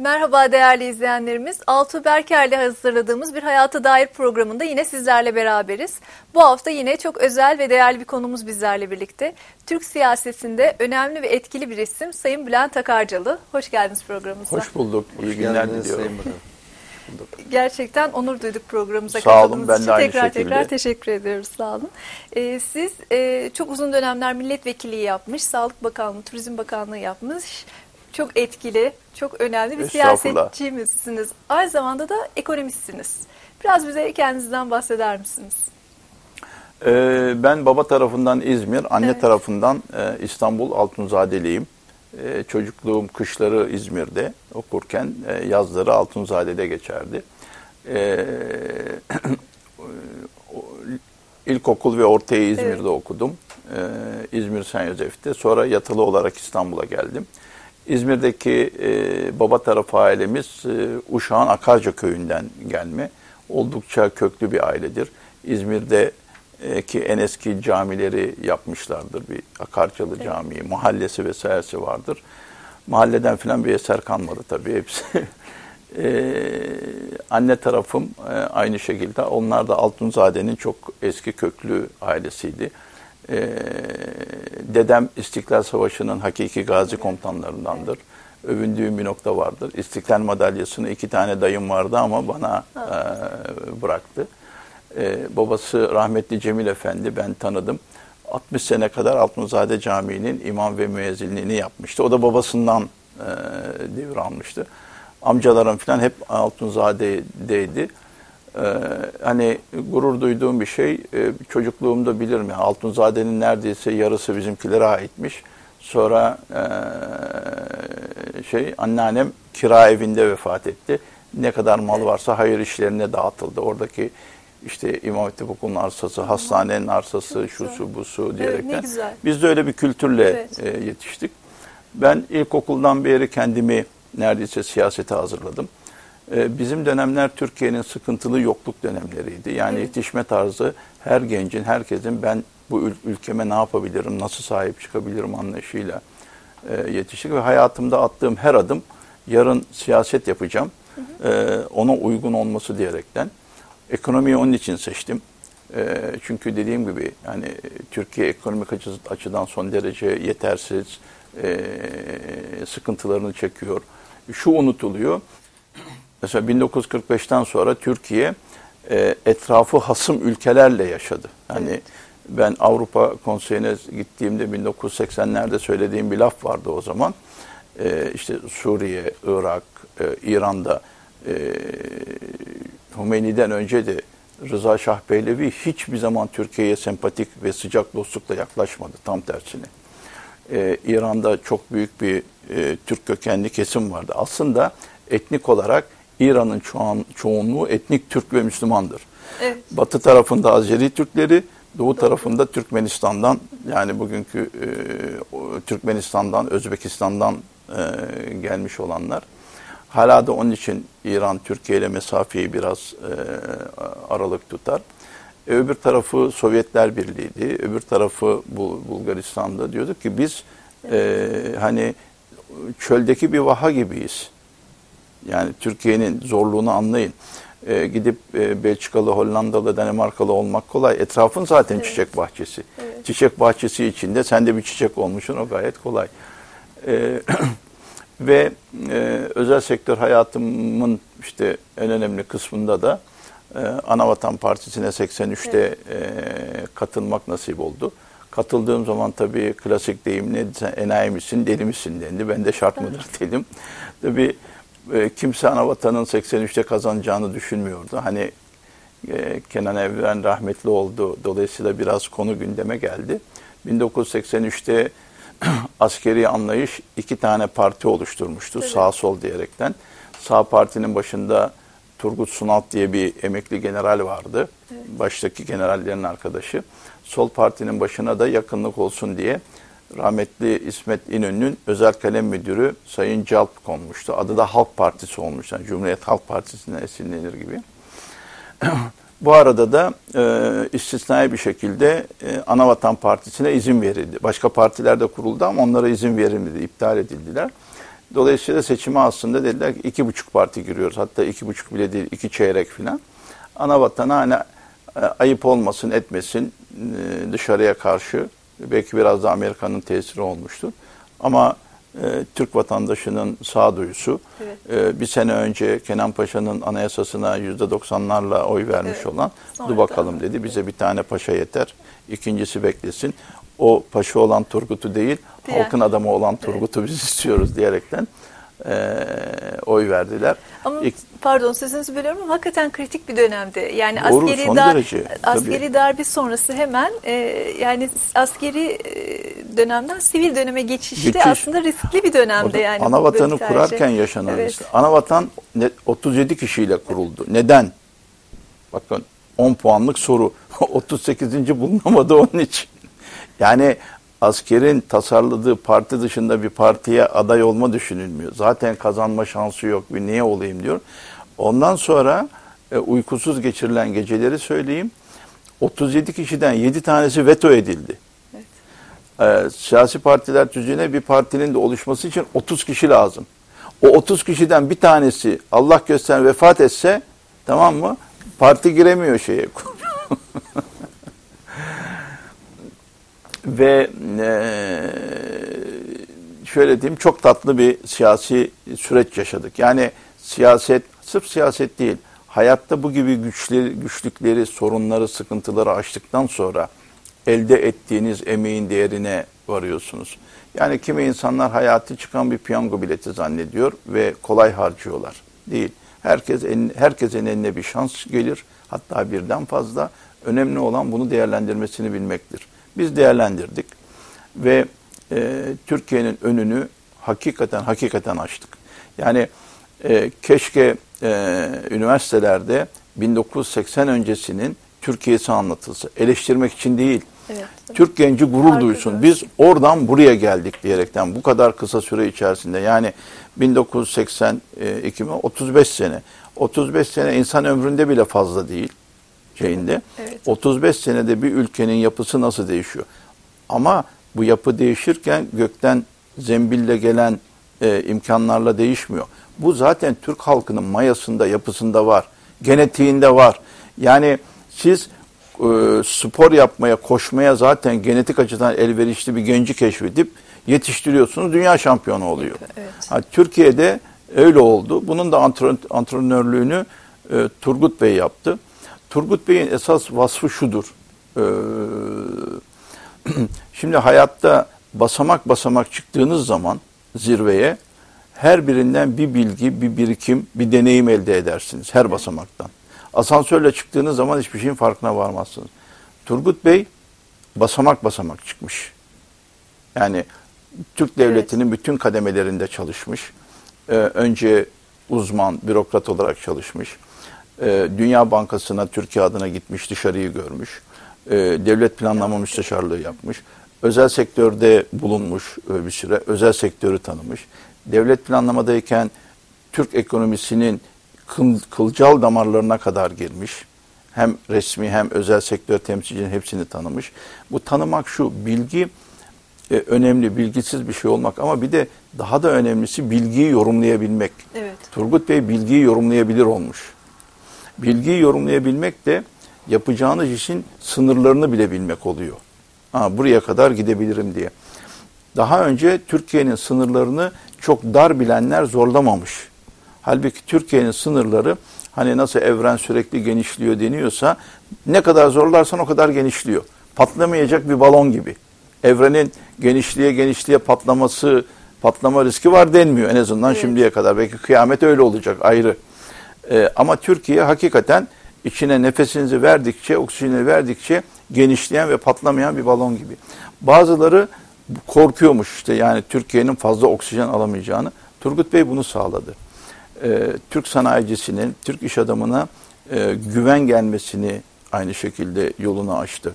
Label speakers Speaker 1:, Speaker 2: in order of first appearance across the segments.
Speaker 1: Merhaba değerli izleyenlerimiz. Altuğ Berker'le hazırladığımız Bir Hayata Dair programında yine sizlerle beraberiz. Bu hafta yine çok özel ve değerli bir konumuz bizlerle birlikte. Türk siyasetinde önemli ve etkili bir isim Sayın Bülent Akarcalı. Hoş geldiniz programımıza.
Speaker 2: Hoş bulduk. İyi günler diliyorum.
Speaker 1: Gerçekten onur duyduk programımıza
Speaker 2: katıldığınız için.
Speaker 1: Tekrar teşekkür ediyoruz. Sağ olun. Siz çok uzun dönemler milletvekilliği yapmış, Sağlık Bakanlığı, Turizm Bakanlığı yapmış. Çok etkili, çok önemli bir siyasetçimizsiniz. Aynı zamanda da ekonomistsiniz. Biraz bize kendinizden bahseder misiniz?
Speaker 2: Ben baba tarafından İzmir, anne tarafından İstanbul Altunzadeliyim. Çocukluğum, kışları İzmir'de okurken yazları Altunzade'de geçerdi. İlkokul ve ortayı İzmir'de okudum. İzmir Sen Yosef'te. Sonra yatılı olarak İstanbul'a geldim. İzmir'deki baba tarafı ailemiz Uşak'ın Akarca köyünden gelme. Oldukça köklü bir ailedir. İzmir'deki en eski camileri yapmışlardır. Bir Akarcalı Camii, mahallesi vesairesi vardır. Mahalleden falan bir eser kalmadı tabii hepsi. Anne tarafım aynı şekilde. Onlar da Altunzade'nin çok eski köklü ailesiydi. Dedem İstiklal Savaşı'nın hakiki gazi komutanlarındandır. Övündüğüm bir nokta vardır. İstiklal madalyasını 2 tane dayım vardı ama bana bıraktı. Babası rahmetli Cemil Efendi, ben tanıdım. 60 sene kadar Altunzade Camii'nin imam ve müezzinliğini yapmıştı. O da babasından devralmıştı. Amcalarım falan hep Altunzade'deydi. Hani gurur duyduğum bir şey, çocukluğumda bilirim. Yani Altunzade'nin neredeyse yarısı bizimkilere aitmiş. Sonra anneannem kira evinde vefat etti. Ne kadar mal varsa hayır işlerine dağıtıldı. Oradaki işte İmam Hatip Okulu'nun arsası, hastanenin arsası, şusu busu diyerekten. Biz de öyle bir kültürle yetiştik. Ben ilkokuldan beri kendimi neredeyse siyasete hazırladım. Bizim dönemler Türkiye'nin sıkıntılı yokluk dönemleriydi. Yani yetişme tarzı her gencin, herkesin ben bu ülkeme ne yapabilirim, nasıl sahip çıkabilirim anlayışıyla yetiştik. Ve hayatımda attığım her adım yarın siyaset yapacağım, ona uygun olması diyerekten. Ekonomiyi onun için seçtim. Çünkü dediğim gibi yani Türkiye ekonomik açıdan son derece yetersiz, sıkıntılarını çekiyor. Şu unutuluyor. Mesela 1945'ten sonra Türkiye etrafı hasım ülkelerle yaşadı. Yani ben Avrupa Konseyi'ne gittiğimde 1980'lerde söylediğim bir laf vardı o zaman. İşte Suriye, Irak, İran'da Hümeyni'den önce de Rıza Şah Pehlevi hiçbir zaman Türkiye'ye sempatik ve sıcak dostlukla yaklaşmadı. Tam tersine. İran'da çok büyük bir Türk kökenli kesim vardı. Aslında etnik olarak İran'ın çoğunluğu etnik Türk ve Müslümandır. Evet. Batı tarafında Azeri Türkleri, doğu tarafında Türkmenistan'dan, yani bugünkü Türkmenistan'dan, Özbekistan'dan gelmiş olanlar. Hala da onun için İran Türkiye ile mesafeyi biraz aralık tutar. Öbür tarafı Sovyetler Birliği'ydi. Öbür tarafı Bulgaristan'da. Diyorduk ki biz hani çöldeki bir vaha gibiyiz. Yani Türkiye'nin zorluğunu anlayın. Gidip Belçikalı, Hollandalı, Danimarkalı olmak kolay. Etrafın zaten çiçek bahçesi. Çiçek bahçesi içinde sen de bir çiçek olmuşsun, o gayet kolay. Ve özel sektör hayatımın işte en önemli kısmında da Anavatan Partisi'ne 83'te katılmak nasip oldu. Katıldığım zaman tabii klasik deyimle sen enayi misin, deli misin dendi. Ben de şart mıdır dedim. Tabii kimse Anavatan'ın 83'te kazanacağını düşünmüyordu. Hani Kenan Evren rahmetli oldu. Dolayısıyla biraz konu gündeme geldi. 1983'te askeri anlayış 2 tane parti oluşturmuştu. Evet. Sağ sol diyerekten. Sağ partinin başında Turgut Sunal diye bir emekli general vardı. Evet. Baştaki generallerin arkadaşı. Sol partinin başına da yakınlık olsun diye rahmetli İsmet İnönü'nün özel kalem müdürü Sayın Calp konmuştu. Adı da Halk Partisi olmuş. Yani Cumhuriyet Halk Partisi'nden esinlenir gibi. Bu arada da istisnai bir şekilde Anavatan Partisi'ne izin verildi. Başka partiler de kuruldu ama onlara izin verilmedi, iptal edildiler. Dolayısıyla seçime aslında dediler ki 2,5 parti giriyoruz. Hatta 2,5 bile değil, 2 çeyrek falan. Anavatana hani ayıp olmasın, etmesin dışarıya karşı. Belki biraz da Amerika'nın tesiri olmuştur. Ama Türk vatandaşının sağduyusu, bir sene önce Kenan Paşa'nın anayasasına %90'larla oy vermiş olan, dur bakalım dedi, bize bir tane paşa yeter, ikincisi beklesin. O paşa olan Turgut'u değil, halkın adamı olan Turgut'u biz istiyoruz diyerekten oy verdiler.
Speaker 1: Ama pardon sözünüzü bölüyorum ama hakikaten kritik bir dönemde. Yani
Speaker 2: doğru,
Speaker 1: askeri darbe sonrası hemen yani askeri dönemden sivil döneme geçişte
Speaker 2: Geçiş.
Speaker 1: Aslında riskli bir dönemde yani.
Speaker 2: Anavatanı kurarken yaşanan risk. Anavatan 37 kişiyle kuruldu. Neden? Bakın 10 puanlık soru. 38. bulunamadı onun için. Yani askerin tasarladığı parti dışında bir partiye aday olma düşünülmüyor. Zaten kazanma şansı yok. Bir niye olayım diyor. Ondan sonra uykusuz geçirilen geceleri söyleyeyim. 37 kişiden 7 tanesi veto edildi. Siyasi partiler düzenine bir partinin de oluşması için 30 kişi lazım. O 30 kişiden bir tanesi Allah göster vefat etse, tamam mı? Parti giremiyor şeye. Ve şöyle diyeyim, çok tatlı bir siyasi süreç yaşadık. Yani siyaset, sırf siyaset değil, hayatta bu gibi güçlükleri, sorunları, sıkıntıları aştıktan sonra elde ettiğiniz emeğin değerine varıyorsunuz. Yani kimi insanlar hayatı çıkan bir piyango bileti zannediyor ve kolay harcıyorlar. Değil. Herkesin eline bir şans gelir, hatta birden fazla. Önemli olan bunu değerlendirmesini bilmektir. Biz değerlendirdik ve Türkiye'nin önünü hakikaten açtık. Yani keşke üniversitelerde 1980 öncesinin Türkiye'si anlatılsa. Eleştirmek için değil. Evet, Türk genci gurur duysun. Biz oradan buraya geldik diyerekten bu kadar kısa süre içerisinde, yani 1982 mi 35 sene. 35 sene insan ömründe bile fazla değil şeyinde. Evet. 35 senede bir ülkenin yapısı nasıl değişiyor? Ama bu yapı değişirken gökten zembille gelen imkanlarla değişmiyor. Bu zaten Türk halkının mayasında, yapısında var. Genetiğinde var. Yani siz spor yapmaya, koşmaya zaten genetik açıdan elverişli bir genci keşfedip yetiştiriyorsunuz. Dünya şampiyonu oluyor. Evet. Türkiye'de öyle oldu. Bunun da antrenörlüğünü Turgut Bey yaptı. Turgut Bey'in esas vasfı şudur. Şimdi hayatta basamak basamak çıktığınız zaman zirveye, her birinden bir bilgi, bir birikim, bir deneyim elde edersiniz her basamaktan. Asansörle çıktığınız zaman hiçbir şeyin farkına varmazsınız. Turgut Bey basamak basamak çıkmış. Yani Türk devletinin bütün kademelerinde çalışmış. Önce uzman, bürokrat olarak çalışmış. Dünya Bankası'na Türkiye adına gitmiş, dışarıyı görmüş. Devlet planlama müsteşarlığı yapmış. Özel sektörde bulunmuş bir süre. Özel sektörü tanımış. Devlet planlamadayken Türk ekonomisinin kılcal damarlarına kadar girmiş. Hem resmi hem özel sektör temsilcinin hepsini tanımış. Bu tanımak şu, bilgi önemli, bilgisiz bir şey olmak ama bir de daha da önemlisi bilgiyi yorumlayabilmek. Evet. Turgut Bey bilgiyi yorumlayabilir olmuş. Bilgiyi yorumlayabilmek de yapacağınız işin sınırlarını bile bilmek oluyor. Buraya kadar gidebilirim diye. Daha önce Türkiye'nin sınırlarını çok dar bilenler zorlamamış. Halbuki Türkiye'nin sınırları, hani nasıl evren sürekli genişliyor deniyorsa, ne kadar zorlarsan o kadar genişliyor. Patlamayacak bir balon gibi. Evrenin genişliğe patlama riski var denmiyor en azından şimdiye kadar. Belki kıyamet öyle olacak, ayrı. Ama Türkiye hakikaten içine nefesinizi verdikçe, oksijeni verdikçe genişleyen ve patlamayan bir balon gibi. Bazıları korkuyormuş işte, yani Türkiye'nin fazla oksijen alamayacağını. Turgut Bey bunu sağladı. Türk sanayicisinin, Türk iş adamına güven gelmesini aynı şekilde yolunu açtı.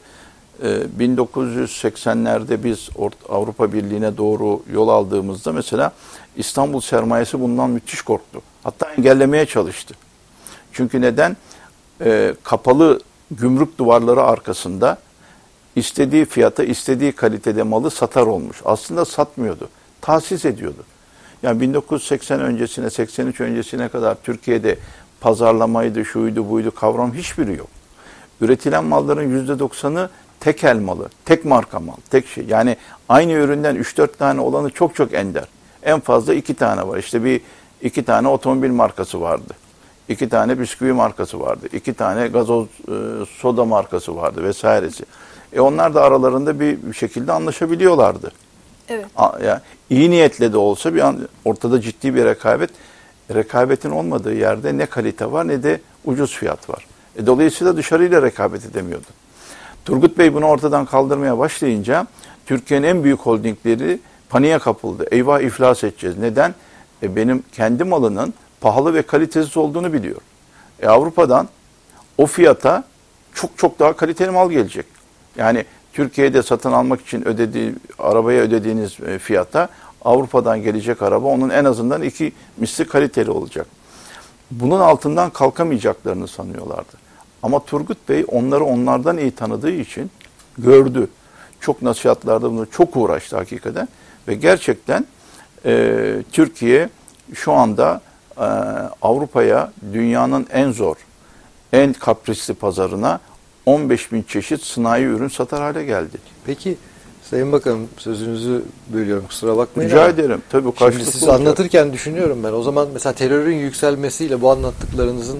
Speaker 2: 1980'lerde biz Avrupa Birliği'ne doğru yol aldığımızda mesela İstanbul sermayesi bundan müthiş korktu. Hatta engellemeye çalıştı. Çünkü neden? Kapalı gümrük duvarları arkasında istediği fiyata, istediği kalitede malı satar olmuş. Aslında satmıyordu, tahsis ediyordu. Yani 1980 öncesine, 83 öncesine kadar Türkiye'de pazarlamaydı, şuydu, buydu kavram hiçbiri yok. Üretilen malların %90'ı tek el malı, tek marka mal, tek şey. Yani aynı üründen 3-4 tane olanı çok çok ender. En fazla 2 tane var. İşte 2 tane otomobil markası vardı. 2 tane bisküvi markası vardı. 2 tane gazoz soda markası vardı vesairesi. Onlar da aralarında bir şekilde anlaşabiliyorlardı.
Speaker 1: Evet.
Speaker 2: Yani iyi niyetle de olsa ortada ciddi bir rekabetin olmadığı yerde ne kalite var ne de ucuz fiyat var. Dolayısıyla dışarıyla rekabet edemiyordu. Turgut Bey bunu ortadan kaldırmaya başlayınca Türkiye'nin en büyük holdingleri paniğe kapıldı. Eyvah iflas edeceğiz. Neden? Benim kendi malının pahalı ve kalitesiz olduğunu biliyor. Avrupa'dan o fiyata çok çok daha kaliteli mal gelecek. Yani Türkiye'de satın almak için arabaya ödediğiniz fiyata Avrupa'dan gelecek araba onun en azından 2 misli kaliteli olacak. Bunun altından kalkamayacaklarını sanıyorlardı. Ama Turgut Bey onları onlardan iyi tanıdığı için gördü. Çok nasihatlarda bunu çok uğraştı hakikaten. Ve gerçekten Türkiye şu anda Avrupa'ya dünyanın en zor, en kaprisli pazarına 15.000 çeşit sanayi ürün satar hale geldi.
Speaker 3: Peki Sayın Bakanım, sözünüzü bölüyorum, kusura bakmayın.
Speaker 2: Rica ederim. Tabii
Speaker 3: şimdi siz anlatırken düşünüyorum ben. O zaman mesela terörün yükselmesiyle bu anlattıklarınızın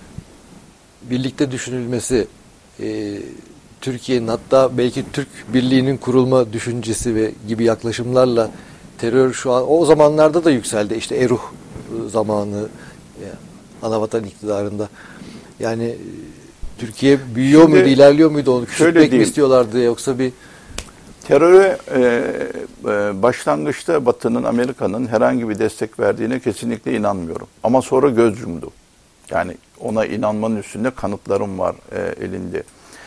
Speaker 3: birlikte düşünülmesi, Türkiye'nin hatta belki Türk Birliği'nin kurulma düşüncesi ve gibi yaklaşımlarla terör şu an o zamanlarda da yükseldi. İşte Eruh zamanı, Anavatan iktidarında. Yani Türkiye büyüyor muydu, ilerliyor muydu, onu küçültmek mi istiyorlardı yoksa bir...
Speaker 2: Teröre başlangıçta Batı'nın, Amerika'nın herhangi bir destek verdiğine kesinlikle inanmıyorum. Ama sonra göz yumdu. Yani ona inanmanın üstünde kanıtlarım var elinde.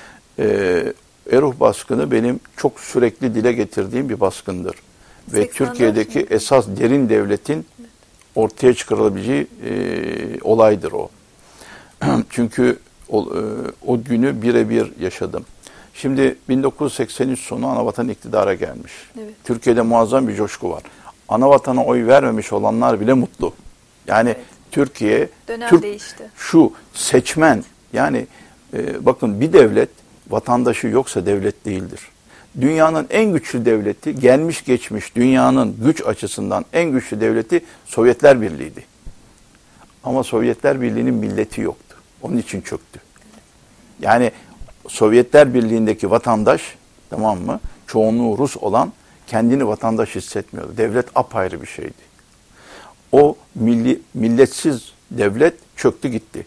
Speaker 2: Eruh baskını benim çok sürekli dile getirdiğim bir baskındır. Ve Türkiye'deki esas derin devletin ortaya çıkarılabileceği olaydır o. Çünkü o günü birebir yaşadım. Şimdi 1983 sonu Anavatan iktidara gelmiş. Evet. Türkiye'de muazzam bir coşku var. Anavatana oy vermemiş olanlar bile mutlu. Yani evet. Türkiye,
Speaker 1: değişti.
Speaker 2: Şu seçmen, yani bakın bir devlet vatandaşı yoksa devlet değildir. Dünyanın en güçlü devleti, gelmiş geçmiş dünyanın güç açısından en güçlü devleti Sovyetler Birliği'ydi. Ama Sovyetler Birliği'nin milleti yoktu. Onun için çöktü. Yani Sovyetler Birliği'ndeki vatandaş, tamam mı, çoğunluğu Rus olan kendini vatandaş hissetmiyordu. Devlet apayrı bir şeydi. O milletsiz devlet çöktü gitti.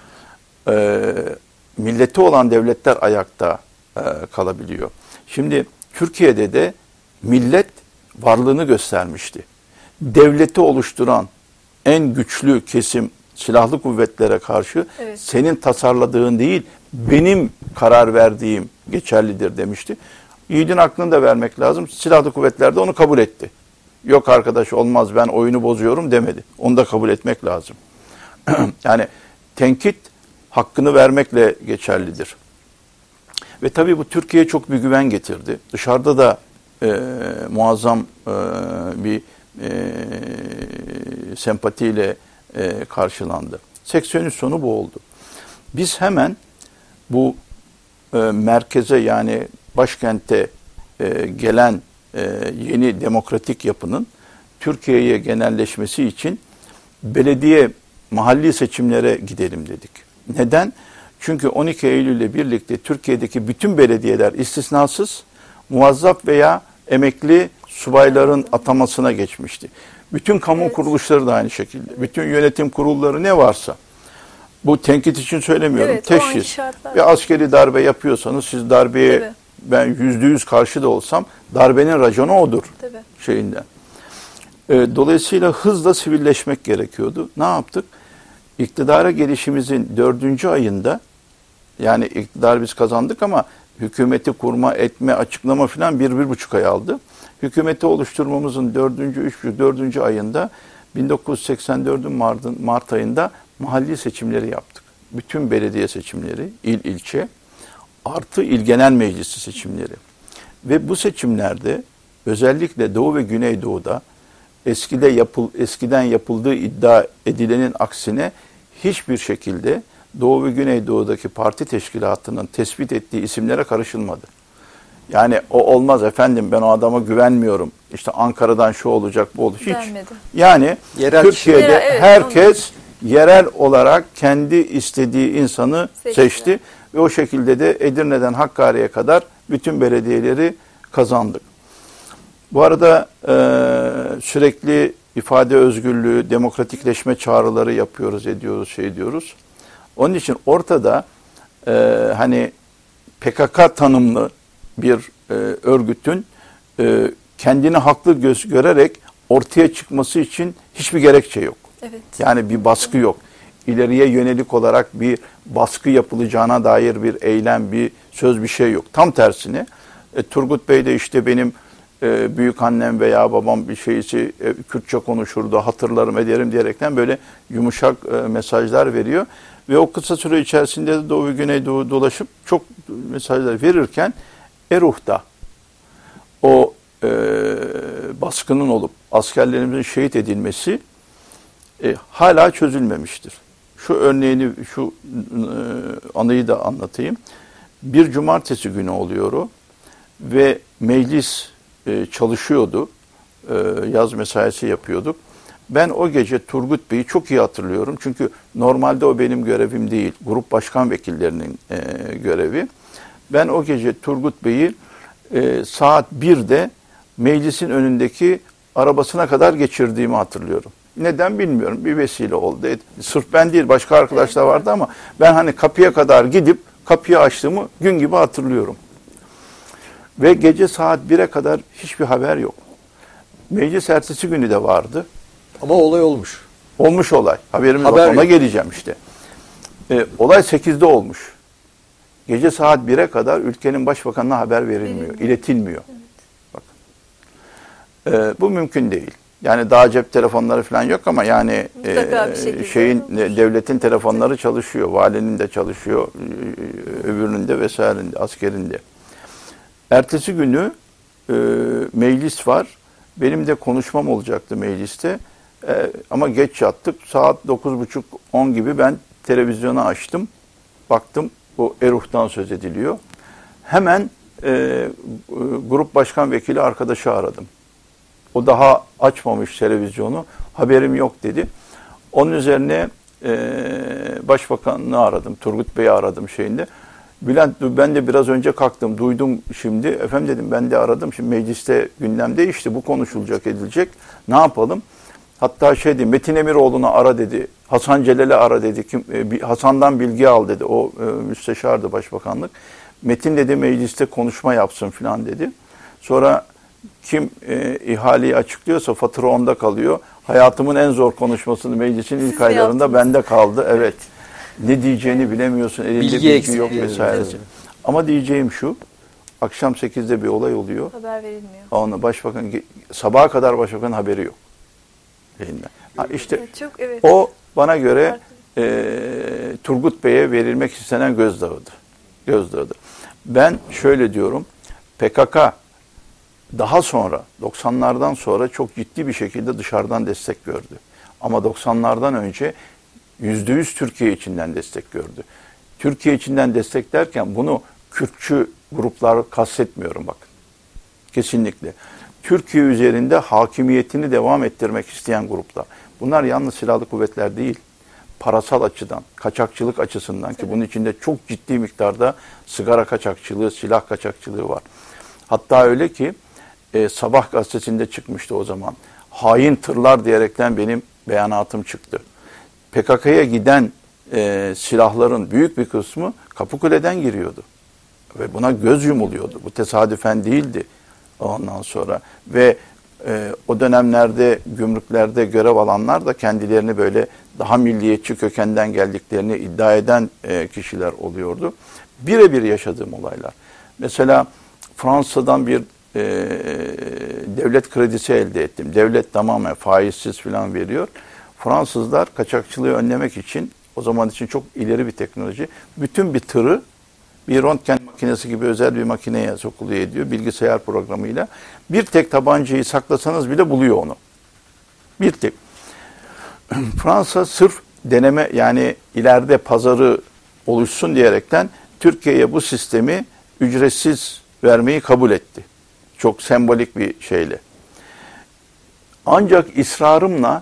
Speaker 2: Milleti olan devletler ayakta kalabiliyor. Şimdi Türkiye'de de millet varlığını göstermişti. Devleti oluşturan en güçlü kesim silahlı kuvvetlere karşı evet. Senin tasarladığın değil, benim karar verdiğim geçerlidir demişti. Yiğidin aklını da vermek lazım. Silahlı kuvvetler de onu kabul etti. Yok arkadaş olmaz ben oyunu bozuyorum demedi. Onu da kabul etmek lazım. Yani tenkit hakkını vermekle geçerlidir. Ve tabii bu Türkiye'ye çok bir güven getirdi. Dışarıda da muazzam bir sempatiyle karşılandı. 83 sonu bu oldu. Biz hemen bu merkeze yani başkente gelen yeni demokratik yapının Türkiye'ye genelleşmesi için mahalli seçimlere gidelim dedik. Neden? Çünkü 12 Eylül ile birlikte Türkiye'deki bütün belediyeler istisnasız muvazzaf veya emekli subayların atamasına geçmişti. Bütün kamu kuruluşları da aynı şekilde. Bütün yönetim kurulları ne varsa. Bu tenkit için söylemiyorum. Evet, teşhis. Bir askeri darbe yapıyorsanız siz darbeye tabii. Ben %100 karşı da olsam darbenin raconu odur. Tabii. Şeyinden. Dolayısıyla hızla sivilleşmek gerekiyordu. Ne yaptık? İktidara gelişimizin 4. ayında yani iktidar biz kazandık ama hükümeti kurma, etme, açıklama falan 1-1,5 ay aldı. Hükümeti oluşturmamızın 4. ayında 1984'ün Mart ayında mahalli seçimleri yaptık. Bütün belediye seçimleri, ilçe artı il genel meclisi seçimleri. Ve bu seçimlerde özellikle Doğu ve Güneydoğu'da eskiden yapıldığı iddia edilenin aksine hiçbir şekilde Doğu ve Güneydoğu'daki parti teşkilatının tespit ettiği isimlere karışılmadı. Yani o olmaz efendim, ben o adama güvenmiyorum. İşte Ankara'dan şu olacak, bu olacak. Hiç.
Speaker 1: Denmedi.
Speaker 2: Yani
Speaker 3: Yerel
Speaker 2: Türkiye'de
Speaker 1: kişiler, evet,
Speaker 2: herkes yerel olarak kendi istediği insanı seçti. Ve o şekilde de Edirne'den Hakkari'ye kadar bütün belediyeleri kazandık. Bu arada sürekli ifade özgürlüğü, demokratikleşme çağrıları yapıyoruz, ediyoruz. Onun için ortada hani PKK tanımlı bir örgütün kendini haklı görerek ortaya çıkması için hiçbir gerekçe yok.
Speaker 1: Evet.
Speaker 2: Yani bir baskı yok. İleriye yönelik olarak bir baskı yapılacağına dair bir eylem, bir söz, bir şey yok. Tam tersine Turgut Bey de işte benim büyük annem veya babam bir şeysi Kürtçe konuşurdu, hatırlarım ederim diyerekten böyle yumuşak mesajlar veriyor. Ve o kısa süre içerisinde de Doğu ve Güneydoğu dolaşıp çok mesajlar verirken Eruh'ta o baskının olup askerlerimizin şehit edilmesi hala çözülmemiştir. Şu örneğini, şu anıyı da anlatayım. Bir cumartesi günü oluyor o ve meclis çalışıyordu. Yaz mesaisi yapıyorduk. Ben o gece Turgut Bey'i çok iyi hatırlıyorum. Çünkü normalde o benim görevim değil. Grup başkan vekillerinin görevi. Ben o gece Turgut Bey'i saat 1'de meclisin önündeki arabasına kadar geçirdiğimi hatırlıyorum. Neden bilmiyorum. Bir vesile oldu. Sırf ben değil, başka arkadaşlar vardı ama ben hani kapıya kadar gidip kapıyı açtığımı gün gibi hatırlıyorum. Ve gece saat 1'e kadar hiçbir haber yok. Meclis ertesi günü de vardı.
Speaker 3: Ama olay olmuş.
Speaker 2: Olmuş olay. Haberimiz var. Ona geleceğim işte. Olay 8'de olmuş. Gece saat 1'e kadar ülkenin başbakanına haber verilmiyor, iletilmiyor. Evet. Bakın. Bu mümkün değil. Yani daha cep telefonları falan yok ama yani devletin telefonları çalışıyor. Valinin de çalışıyor, öbürünün de vesairinde, askerinde. Ertesi günü meclis var. Benim de konuşmam olacaktı mecliste. Ama geç yattık. Saat 9.30-10 gibi ben televizyonu açtım. Baktım o Eruh'tan söz ediliyor. Hemen grup başkan vekili arkadaşı aradım. O daha açmamış televizyonu. Haberim yok dedi. Onun üzerine başbakanını aradım. Turgut Bey'i aradım şeyinde. Bülent, ben de biraz önce kalktım. Duydum şimdi. Efendim dedim, ben de aradım. Şimdi mecliste gündem değişti. Bu konuşulacak, edilecek. Ne yapalım? Hatta dedi, Metin Emiroğlu'na ara dedi. Hasan Celal'e ara dedi. Hasan'dan bilgi al dedi. O müsteşardı başbakanlık. Metin dedi mecliste konuşma yapsın falan dedi. Sonra kim ihaleyi açıklıyorsa fatura onda kalıyor. Hayatımın en zor konuşmasını meclisin ilk aylarında bende kaldı. Evet. Ne diyeceğini bilemiyorsun. Elinde bilgi yok vesairesi. Ama diyeceğim şu. Akşam 8'de bir olay oluyor.
Speaker 1: Haber verilmiyor.
Speaker 2: Ona başbakan sabaha kadar başbakanın haberi yok. İşte o bana göre Turgut Bey'e verilmek istenen gözdağıdır. Ben şöyle diyorum. PKK daha sonra 90'lardan sonra çok ciddi bir şekilde dışarıdan destek gördü. Ama 90'lardan önce %100 Türkiye içinden destek gördü. Türkiye içinden destek derken bunu Kürtçü grupları kastetmiyorum bakın. Kesinlikle. Türkiye üzerinde hakimiyetini devam ettirmek isteyen gruplar. Bunlar yalnız silahlı kuvvetler değil. Parasal açıdan, kaçakçılık açısından ki bunun içinde çok ciddi miktarda sigara kaçakçılığı, silah kaçakçılığı var. Hatta öyle ki Sabah gazetesinde çıkmıştı o zaman. Hain tırlar diyerekten benim beyanatım çıktı. PKK'ya giden silahların büyük bir kısmı Kapıkule'den giriyordu. Ve buna göz yumuluyordu. Bu tesadüfen değildi ondan sonra. Ve o dönemlerde gümrüklerde görev alanlar da kendilerini böyle daha milliyetçi kökenden geldiklerini iddia eden kişiler oluyordu. Birebir yaşadığım olaylar. Mesela Fransa'dan bir devlet kredisi elde ettim. Devlet tamamen faizsiz falan veriyor. Fransızlar kaçakçılığı önlemek için, o zaman için çok ileri bir teknoloji, bütün bir tırı bir röntgen makinesi gibi özel bir makineye sokuluyor ediyor bilgisayar programıyla. Bir tek tabancayı saklasanız bile buluyor onu. Bir tek. Fransa sırf deneme, yani ileride pazarı oluşsun diyerekten Türkiye'ye bu sistemi ücretsiz vermeyi kabul etti. Çok sembolik bir şeyle. Ancak ısrarımla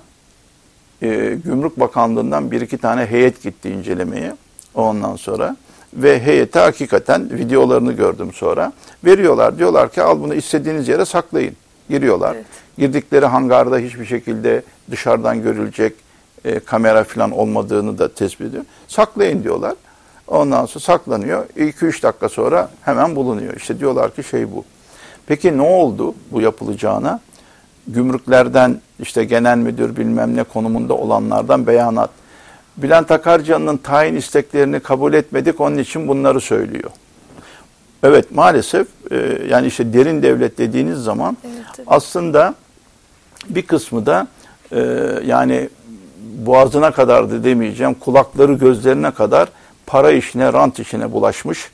Speaker 2: Gümrük Bakanlığı'ndan bir iki tane heyet gitti incelemeye ondan sonra ve heyete hakikaten videolarını gördüm sonra. Veriyorlar, diyorlar ki al bunu istediğiniz yere saklayın. Giriyorlar.
Speaker 1: Evet.
Speaker 2: Girdikleri hangarda hiçbir şekilde dışarıdan görülecek kamera falan olmadığını da tespit ediyor. Saklayın diyorlar. Ondan sonra saklanıyor. 2-3 dakika sonra hemen bulunuyor. İşte diyorlar ki şey bu. Peki ne oldu bu yapılacağına? Gümrüklerden işte genel müdür bilmem ne konumunda olanlardan beyanat. Bülent Akarcan'ın tayin isteklerini kabul etmedik, onun için bunları söylüyor. Evet, maalesef yani işte derin devlet dediğiniz zaman aslında bir kısmı da yani boğazına kadar da demeyeceğim, kulakları gözlerine kadar para işine, rant işine bulaşmış.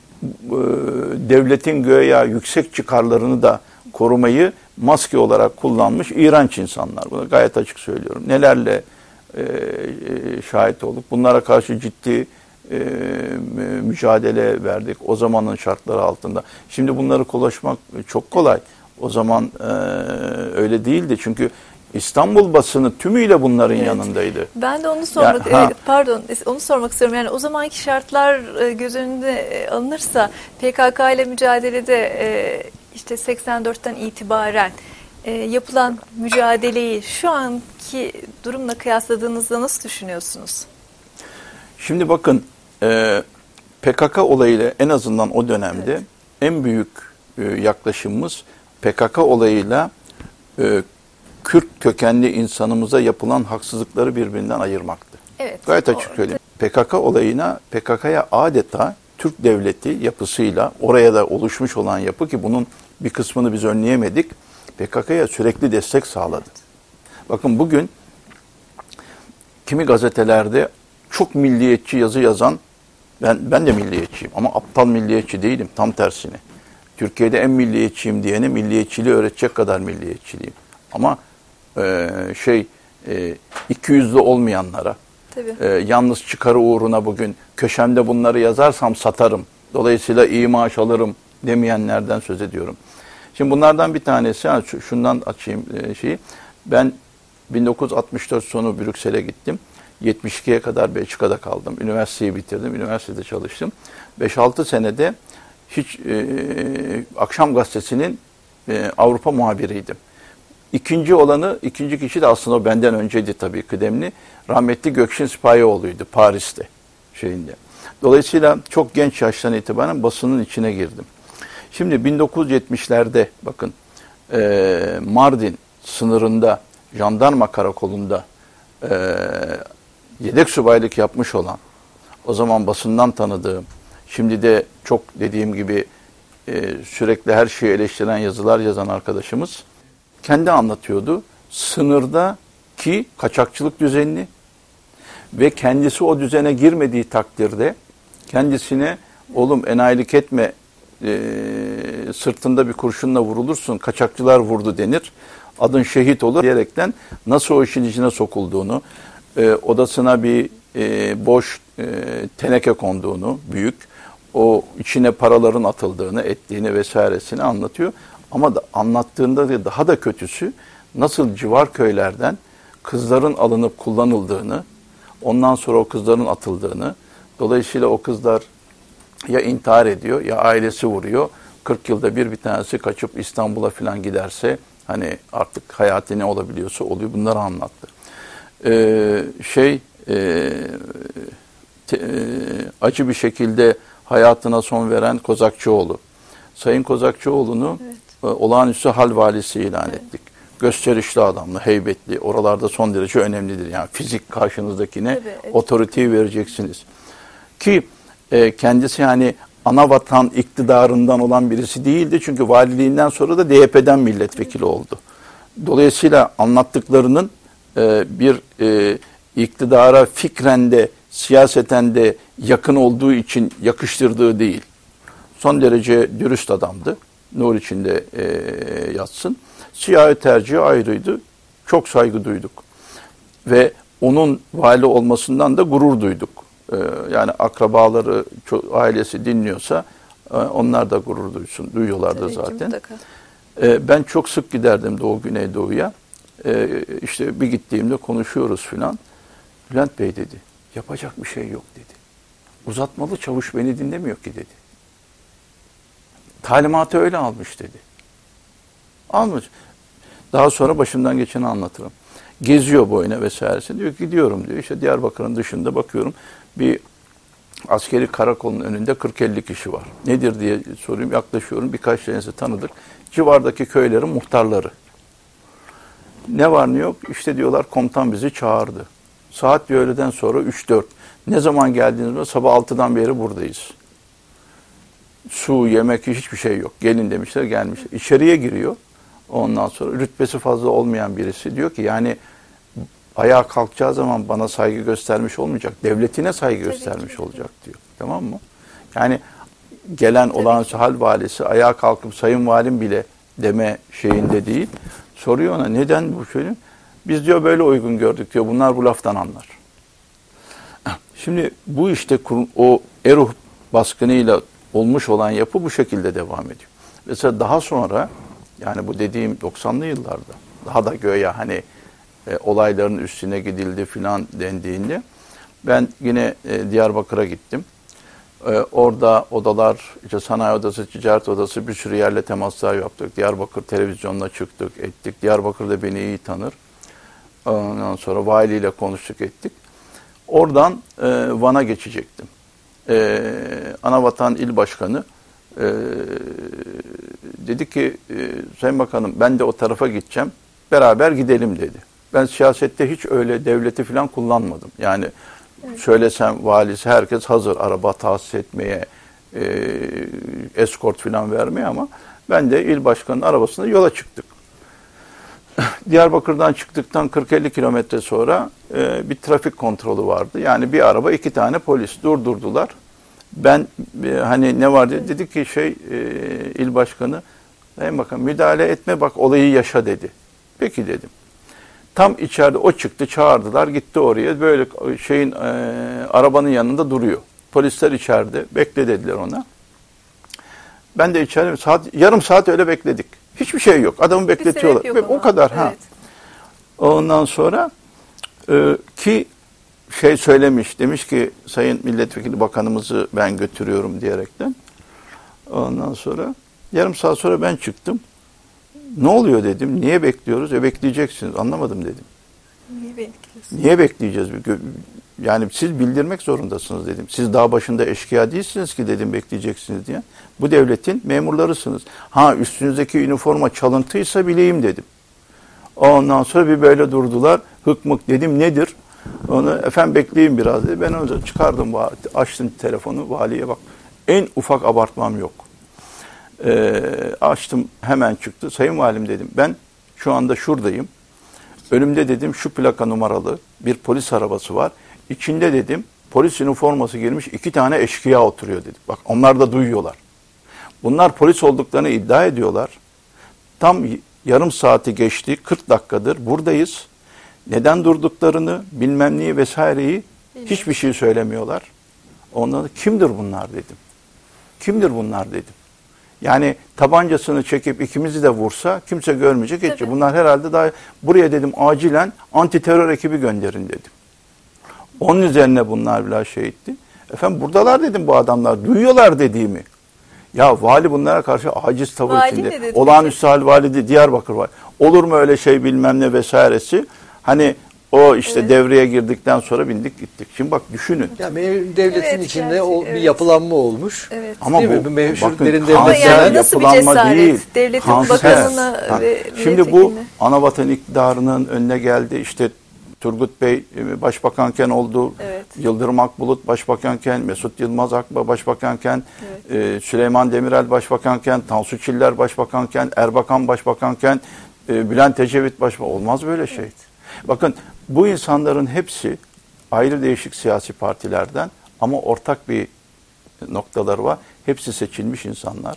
Speaker 2: Devletin göya yüksek çıkarlarını da korumayı maske olarak kullanmış iğrenç insanlar. Bunu gayet açık söylüyorum. Nelerle şahit olduk. Bunlara karşı ciddi mücadele verdik o zamanın şartları altında. Şimdi bunları konuşmak çok kolay. O zaman öyle değildi. Çünkü İstanbul basını tümüyle bunların yanındaydı.
Speaker 1: Ben de onu sormak, onu sormak istiyorum. Yani o zamanki şartlar göz önünde alınırsa PKK ile mücadelede işte 84'ten itibaren yapılan mücadeleyi şu anki durumla kıyasladığınızda nasıl düşünüyorsunuz?
Speaker 2: Şimdi bakın PKK olayıyla en azından o dönemde en büyük yaklaşımımız PKK olayıyla Kürt kökenli insanımıza yapılan haksızlıkları birbirinden ayırmaktı.
Speaker 1: Evet.
Speaker 2: Gayet açık söyleyeyim. PKK'ya adeta Türk devleti yapısıyla oraya da oluşmuş olan yapı ki bunun bir kısmını biz önleyemedik. PKK'ya sürekli destek sağladı. Bakın bugün kimi gazetelerde çok milliyetçi yazı yazan, ben de milliyetçiyim ama aptal milliyetçi değilim, tam tersine. Türkiye'de en milliyetçiyim diyene milliyetçiliği öğretecek kadar milliyetçiliyim. Ama ikiyüzlü olmayanlara, yalnız çıkarı uğruna bugün köşemde bunları yazarsam satarım, dolayısıyla iyi maaş alırım demeyenlerden söz ediyorum. Şimdi bunlardan bir tanesi, şundan açayım şeyi. Ben 1964 sonu Brüksel'e gittim. 72'ye kadar Belçika'da kaldım. Üniversiteyi bitirdim. Üniversitede çalıştım. 5-6 senede hiç Akşam Gazetesi'nin Avrupa muhabiriydim. İkinci kişi de aslında o benden önceydi tabii, kıdemli. Rahmetli Gökşin Sipahioğlu'ydu Paris'te şeyinde. Dolayısıyla çok genç yaştan itibaren basının içine girdim. Şimdi 1970'lerde bakın Mardin sınırında jandarma karakolunda yedek subaylık yapmış olan, o zaman basından tanıdığım, şimdi de çok dediğim gibi sürekli her şeyi eleştiren yazılar yazan arkadaşımız kendi anlatıyordu. Sınırdaki kaçakçılık düzenini ve kendisi o düzene girmediği takdirde kendisine oğlum enayilik etme, sırtında bir kurşunla vurulursun, kaçakçılar vurdu denir, adın şehit olur diyerekten nasıl o işin içine sokulduğunu, odasına bir boş teneke konduğunu, büyük, o içine paraların atıldığını, ettiğini vesairesini anlatıyor. Ama da anlattığında daha da kötüsü nasıl civar köylerden kızların alınıp kullanıldığını, ondan sonra o kızların atıldığını, dolayısıyla o kızlar ya intihar ediyor ya ailesi vuruyor. 40 yılda bir tanesi kaçıp İstanbul'a falan giderse hani artık hayatı ne olabiliyorsa oluyor. Bunları anlattı. Acı bir şekilde hayatına son veren Kozakçıoğlu. Sayın Kozakçıoğlu'nu olağanüstü hal valisi ilan ettik. Gösterişli adamlı, heybetli. Oralarda son derece önemlidir. Yani fizik karşınızdakine otoriteyi vereceksiniz. Ki kendisi yani ana vatan iktidarından olan birisi değildi. Çünkü valiliğinden sonra da DYP'den milletvekili oldu. Dolayısıyla anlattıklarının bir iktidara fikren de siyaseten de yakın olduğu için yakıştırdığı değil. Son derece dürüst adamdı. Nur içinde yatsın. Siyahi tercihi ayrıydı. çok saygı duyduk. Ve onun vali olmasından da gurur duyduk. Yani akrabaları, ailesi dinliyorsa onlar da gurur duyuyorlardı
Speaker 1: Tabii ki,
Speaker 2: zaten.
Speaker 1: mutlaka.
Speaker 2: Ben çok sık giderdim Doğu Güneydoğu'ya. İşte bir gittiğimde konuşuyoruz filan. Bülent Bey dedi, yapacak bir şey yok dedi. Uzatmalı çavuş beni dinlemiyor ki dedi. Talimatı öyle almış dedi. Almış. Daha sonra başımdan geçeni anlatırım. Geziyor boyuna vesairesi. Diyor ki gidiyorum diyor. İşte Diyarbakır'ın dışında bakıyorum bir askeri karakolun önünde 40-50 kişi var. Nedir diye sorayım. Yaklaşıyorum. Birkaç tanesi tanıdık. Civardaki köylerin muhtarları. Ne var ne yok? İşte diyorlar komutan bizi çağırdı. Saat diyor öğleden sonra 3-4. Ne zaman geldiğinizde sabah 6'dan beri buradayız. Su, yemek hiçbir şey yok. Gelin demişler gelmişler. İçeriye giriyor. Ondan sonra rütbesi fazla olmayan birisi diyor ki yani ayağa kalkacağı zaman bana saygı göstermiş olmayacak. Devletine saygı göstermiş olacak diyor. Tamam mı? Yani gelen olağanüstü hal valisi ayağa kalkıp sayın valim bile deme şeyinde değil. Soruyor ona neden bu şöyle? Biz diyor böyle uygun gördük diyor. Bunlar bu laftan anlar. Şimdi bu işte o Eruh baskınıyla olmuş olan yapı bu şekilde devam ediyor. Mesela daha sonra yani bu dediğim 90'lı yıllarda daha da göya hani olayların üstüne gidildi filan dendiğinde ben yine Diyarbakır'a gittim. Orada odalar, işte sanayi odası, ticaret odası bir sürü yerle temaslar yaptık. Diyarbakır televizyonuna çıktık, ettik. Diyarbakır da beni iyi tanır. Ondan sonra valiyle konuştuk, ettik. Oradan Van'a geçecektim. Anavatan İl Başkanı dedi ki Sayın Bakanım ben de o tarafa gideceğim. Beraber gidelim dedi. Ben siyasette hiç öyle devleti falan kullanmadım. Yani söylesem valisi herkes hazır araba tahsis etmeye, eskort falan vermeye ama ben de il başkanının arabasında yola çıktık. Diyarbakır'dan çıktıktan 40-50 kilometre sonra bir trafik kontrolü vardı. Yani bir araba 2 tane polis durdurdular. Ben hani ne var dedi ki il başkanı bakın müdahale etme bak olayı yaşa dedi. Peki dedim. Tam içeride o çıktı çağırdılar gitti oraya böyle arabanın yanında duruyor. Polisler içeride bekle dediler ona. Ben de içeride yarım saat öyle bekledik. Hiçbir şey yok. Adamı bekletiyorlar. O kadar. Evet. Ondan sonra ki söylemiş demiş ki Sayın Milletvekili Bakanımızı ben götürüyorum diyerekten. Ondan sonra yarım saat sonra ben çıktım. Ne oluyor dedim. Niye bekliyoruz? Bekleyeceksiniz. Anlamadım dedim.
Speaker 1: Niye bekliyorsunuz?
Speaker 2: Niye bekleyeceğiz? Yani siz bildirmek zorundasınız dedim. Siz dağ başında eşkıya değilsiniz ki dedim bekleyeceksiniz diye. Bu devletin memurlarısınız. Üstünüzdeki üniforma çalıntıysa bileyim dedim. Ondan sonra bir böyle durdular. Hıkmık dedim nedir? Onu efendim bekleyin biraz dedi. Ben onu çıkardım, açtım telefonu valiye bak. En ufak abartmam yok. Açtım hemen çıktı. Sayın Valim dedim ben şu anda şuradayım. Önümde dedim şu plaka numaralı bir polis arabası var. İçinde dedim polis üniforması girmiş 2 tane eşkıya oturuyor dedim. Bak onlar da duyuyorlar. Bunlar polis olduklarını iddia ediyorlar. Tam yarım saati geçti 40 dakikadır buradayız. Neden durduklarını bilmem neyi vesaireyi hiçbir şey söylemiyorlar. Ondan kimdir bunlar dedim. Kimdir bunlar dedim. Yani tabancasını çekip ikimizi de vursa kimse görmeyecek. Tabii. Bunlar herhalde daha buraya dedim acilen anti terör ekibi gönderin dedim. Onun üzerine bunlar bile etti. Efendim buradalar dedim bu adamlar. Duyuyorlar dediğimi. Ya vali bunlara karşı aciz tavır vali içinde. Olağanüstü hal validi Diyarbakır var. Olur mu öyle şey bilmem ne vesairesi. Hani o işte devreye girdikten sonra bindik gittik. Şimdi bak düşünün.
Speaker 3: Ya devletin içinde bir yapılanma olmuş.
Speaker 1: Evet.
Speaker 2: Ama bu
Speaker 3: meşhur derin
Speaker 1: yani nasıl bir cesaret?
Speaker 2: Değil.
Speaker 1: Devletin bakanına ve
Speaker 2: şimdi bu Anavatan iktidarının önüne geldi. İşte Turgut Bey başbakanken oldu. Evet. Yıldırım Akbulut başbakanken, Mesut Yılmaz Akba başbakanken, Süleyman Demirel başbakanken, Tansu Çiller başbakanken, Erbakan başbakanken, Bülent Ecevit başbakan. Olmaz böyle şey. Evet. Bakın bu insanların hepsi ayrı değişik siyasi partilerden ama ortak bir noktaları var. Hepsi seçilmiş insanlar.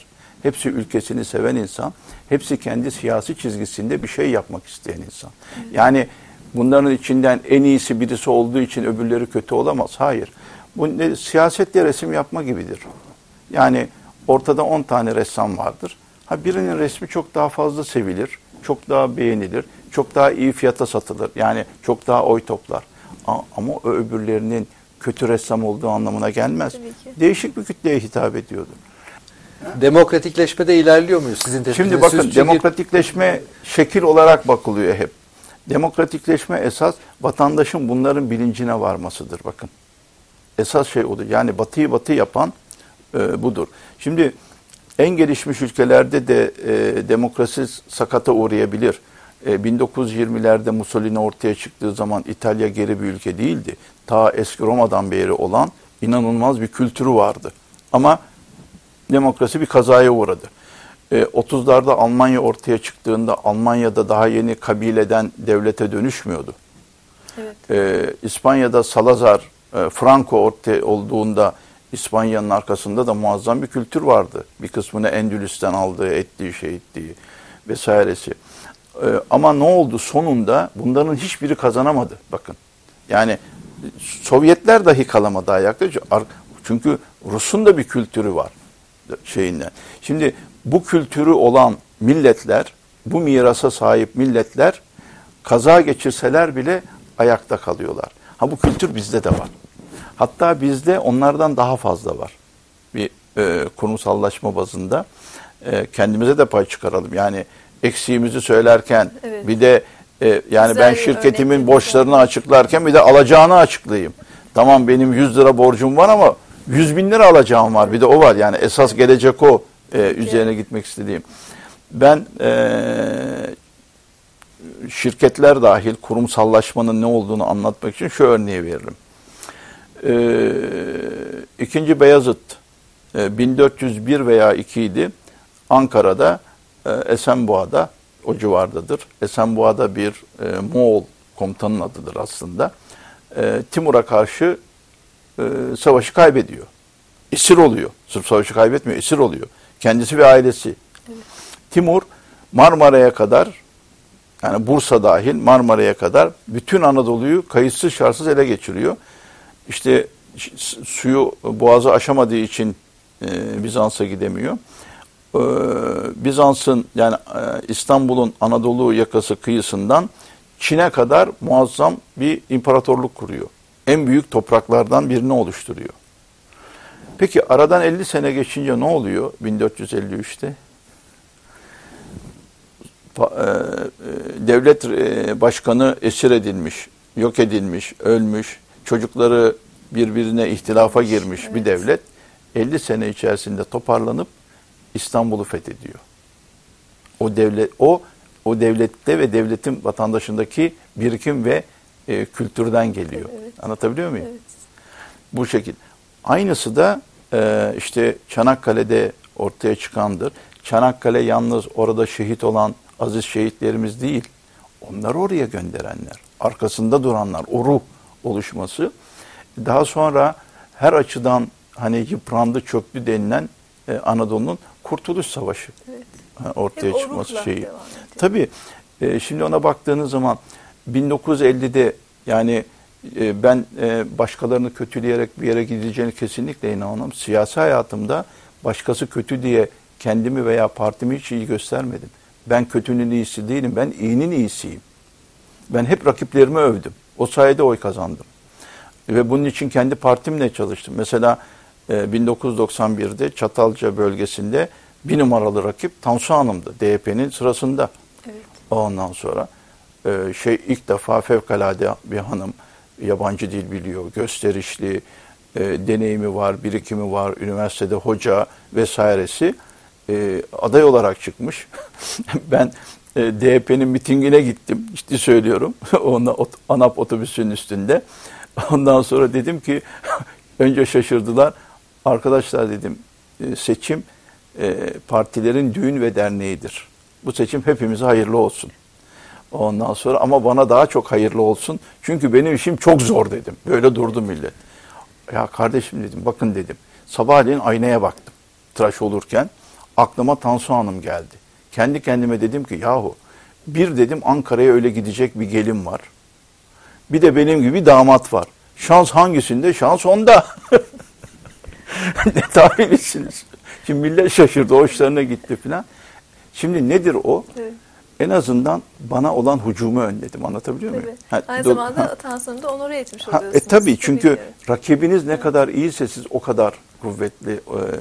Speaker 2: hepsi ülkesini seven insan, hepsi kendi siyasi çizgisinde bir şey yapmak isteyen insan. Yani bunların içinden en iyisi birisi olduğu için öbürleri kötü olamaz. Hayır. Bu siyasetle resim yapma gibidir. Yani ortada 10 tane ressam vardır. Birinin resmi çok daha fazla sevilir, çok daha beğenilir, çok daha iyi fiyata satılır. Yani çok daha oy toplar. Ama o öbürlerinin kötü ressam olduğu anlamına gelmez. Değişik bir kütleye hitap ediyordu.
Speaker 3: Demokratikleşmede ilerliyor muyuz sizin tespitiniz?
Speaker 2: Şimdi bakın, demokratikleşme şekil olarak bakılıyor hep. Demokratikleşme esas vatandaşın bunların bilincine varmasıdır bakın. Esas şey odur. Yani batıyı batı yapan budur. Şimdi en gelişmiş ülkelerde de demokrasi sakata uğrayabilir. 1920'lerde Mussolini ortaya çıktığı zaman İtalya geri bir ülke değildi. Ta eski Roma'dan beri olan inanılmaz bir kültürü vardı. Ama demokrasi bir kazaya uğradı. 30'larda Almanya ortaya çıktığında Almanya'da daha yeni kabileden devlete dönüşmüyordu. Evet. İspanya'da Salazar, Franco ortaya olduğunda İspanya'nın arkasında da muazzam bir kültür vardı. Bir kısmını Endülüs'ten aldığı, ettiği, şey ettiği vesairesi. Ama ne oldu? Sonunda bunların hiçbiri kazanamadı. Bakın. Yani Sovyetler dahi kalamadı ayakta. Çünkü Rus'un da bir kültürü var şeyinden. Şimdi bu kültürü olan milletler, bu mirasa sahip milletler kaza geçirseler bile ayakta kalıyorlar. Bu kültür bizde de var. Hatta bizde onlardan daha fazla var. Bir kurumsallaşma bazında kendimize de pay çıkaralım. Yani eksiğimizi söylerken bir de yani güzel, ben şirketimin borçlarını açıklarken bir de alacağını açıklayayım. Tamam, benim 100 lira borcum var ama 100.000 lira alacağım var. Bir de o var. Yani esas gelecek o üzerine gitmek istediğim. Ben şirketler dahil kurumsallaşmanın ne olduğunu anlatmak için şu örneği veririm. 2. Beyazıt 1401 veya 2 idi. Ankara'da Esenboğa'da, o civardadır. Esenboğa'da bir Moğol komutanın adıdır aslında. Timur'a karşı savaşı kaybediyor. Esir oluyor. Sırf savaşı kaybetmiyor, esir oluyor. Kendisi ve ailesi. Evet. Timur Marmara'ya kadar, yani Bursa dahil Marmara'ya kadar bütün Anadolu'yu kayıtsız şartsız ele geçiriyor. İşte suyu, boğazı aşamadığı için Bizans'a gidemiyor. Bizans'ın, yani İstanbul'un Anadolu yakası kıyısından Çin'e kadar muazzam bir imparatorluk kuruyor. En büyük topraklardan birini oluşturuyor. Peki aradan 50 sene geçince ne oluyor 1453'te? Devlet başkanı esir edilmiş, yok edilmiş, ölmüş, çocukları birbirine ihtilafa girmiş bir devlet 50 sene içerisinde toparlanıp İstanbul'u fethediyor. O devlet, o devlette ve devletin vatandaşındaki birikim ve kültürden geliyor. Evet. Anlatabiliyor muyum? Evet. Bu şekilde. Aynısı da işte Çanakkale'de ortaya çıkandır. Çanakkale yalnız orada şehit olan aziz şehitlerimiz değil. Onları oraya gönderenler, arkasında duranlar, o ruh oluşması. Daha sonra her açıdan hani yıprandı, çöktü denilen Anadolu'nun Kurtuluş Savaşı ortaya çıkması şeyi. Tabii şimdi ona baktığınız zaman 1950'de yani ben başkalarını kötüleyerek bir yere gideceğini kesinlikle inanmam. Siyasi hayatımda başkası kötü diye kendimi veya partimi hiç iyi göstermedim. Ben kötünün iyisi değilim, ben iyinin iyisiyim. Ben hep rakiplerimi övdüm. O sayede oy kazandım. Ve bunun için kendi partimle çalıştım. Mesela 1991'de Çatalca bölgesinde bir numaralı rakip Tansu Hanım'dı. DYP'nin sırasında. Evet. Ondan sonra ilk defa fevkalade bir hanım, yabancı dil biliyor, gösterişli, deneyimi var, birikimi var, üniversitede hoca vesairesi aday olarak çıkmış. Ben DYP'nin mitingine gittim, ciddi söylüyorum. ANAP otobüsünün üstünde. Ondan sonra dedim ki, önce şaşırdılar. Arkadaşlar dedim, seçim partilerin düğün ve derneğidir. Bu seçim hepimize hayırlı olsun. Ondan sonra ama bana daha çok hayırlı olsun. Çünkü benim işim çok zor dedim. Böyle durdu millet. Ya kardeşim dedim, bakın dedim. Sabahleyin aynaya baktım. Tıraş olurken aklıma Tansu Hanım geldi. Kendi kendime dedim ki yahu bir dedim Ankara'ya öyle gidecek bir gelin var. Bir de benim gibi damat var. Şans hangisinde? Şans onda. Ne tahminisiniz? Şimdi millet şaşırdı, hoşlarına gitti falan. Şimdi nedir o?
Speaker 1: Evet.
Speaker 2: En azından bana olan hücumu önledim. Anlatabiliyor muyum?
Speaker 1: Aynı zamanda Tansu'nu da onore etmiş oluyorsunuz.
Speaker 2: Tabii çünkü
Speaker 1: evet.
Speaker 2: rakibiniz ne kadar iyiyse siz o kadar kuvvetli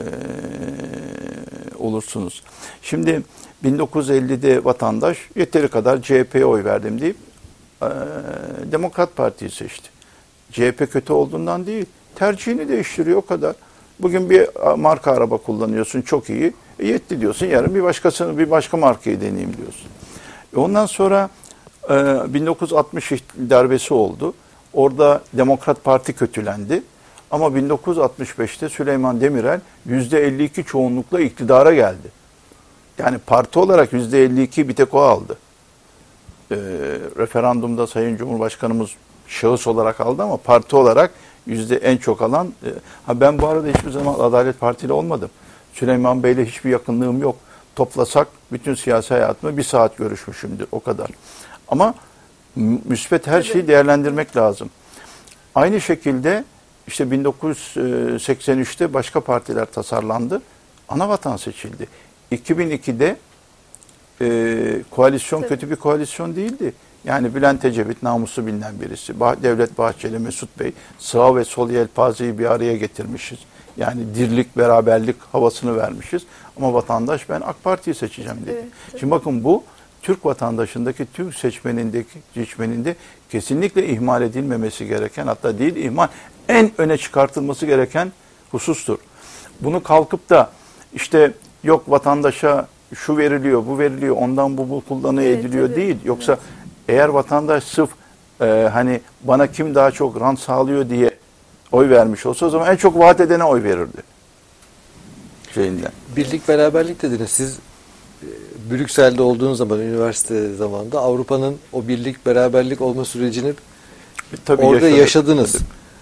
Speaker 2: olursunuz. Şimdi 1950'de vatandaş yeteri kadar CHP'ye oy verdim deyip Demokrat Parti'yi seçti. CHP kötü olduğundan değil, tercihini değiştiriyor o kadar. Bugün bir marka araba kullanıyorsun, çok iyi. Yetti diyorsun, yarın bir başka markayı deneyeyim diyorsun. Ondan sonra 1960 darbesi oldu. Orada Demokrat Parti kötülendi. Ama 1965'te Süleyman Demirel %52 çoğunlukla iktidara geldi. Yani parti olarak %52 bir tek o aldı. Referandumda Sayın Cumhurbaşkanımız şahıs olarak aldı ama parti olarak en çok alan. Ben bu arada hiçbir zaman Adalet Partili olmadım. Süleyman Bey'le hiçbir yakınlığım yok. Toplasak bütün siyasi hayatımda 1 saat görüşmüşümdür o kadar. Ama müspet her şeyi değerlendirmek lazım. Aynı şekilde işte 1983'te başka partiler tasarlandı. Anavatan seçildi. 2002'de koalisyon kötü bir koalisyon değildi. Yani Bülent Ecevit namusu bilinen birisi. Devlet Bahçeli, Mesut Bey sağ ve sol yelpazeyi bir araya getirmişiz. Yani dirlik, beraberlik havasını vermişiz. Ama vatandaş ben AK Parti'yi seçeceğim dedi. Evet. Şimdi bakın bu Türk vatandaşındaki, Türk seçmeninde kesinlikle ihmal edilmemesi gereken, hatta değil ihmal, en öne çıkartılması gereken husustur. Bunu kalkıp da işte yok vatandaşa şu veriliyor, bu veriliyor, ondan bu kullanıyor ediliyor tabii. Değil. Yoksa eğer vatandaş sırf hani bana kim daha çok rant sağlıyor diye oy vermiş olsa o zaman en çok vaat edene oy verirdi. Şeyinden.
Speaker 3: Birlik beraberlik dediniz. Siz Brüksel'de olduğunuz zaman, üniversite zamanında Avrupa'nın o birlik beraberlik olma sürecini orada yaşadınız.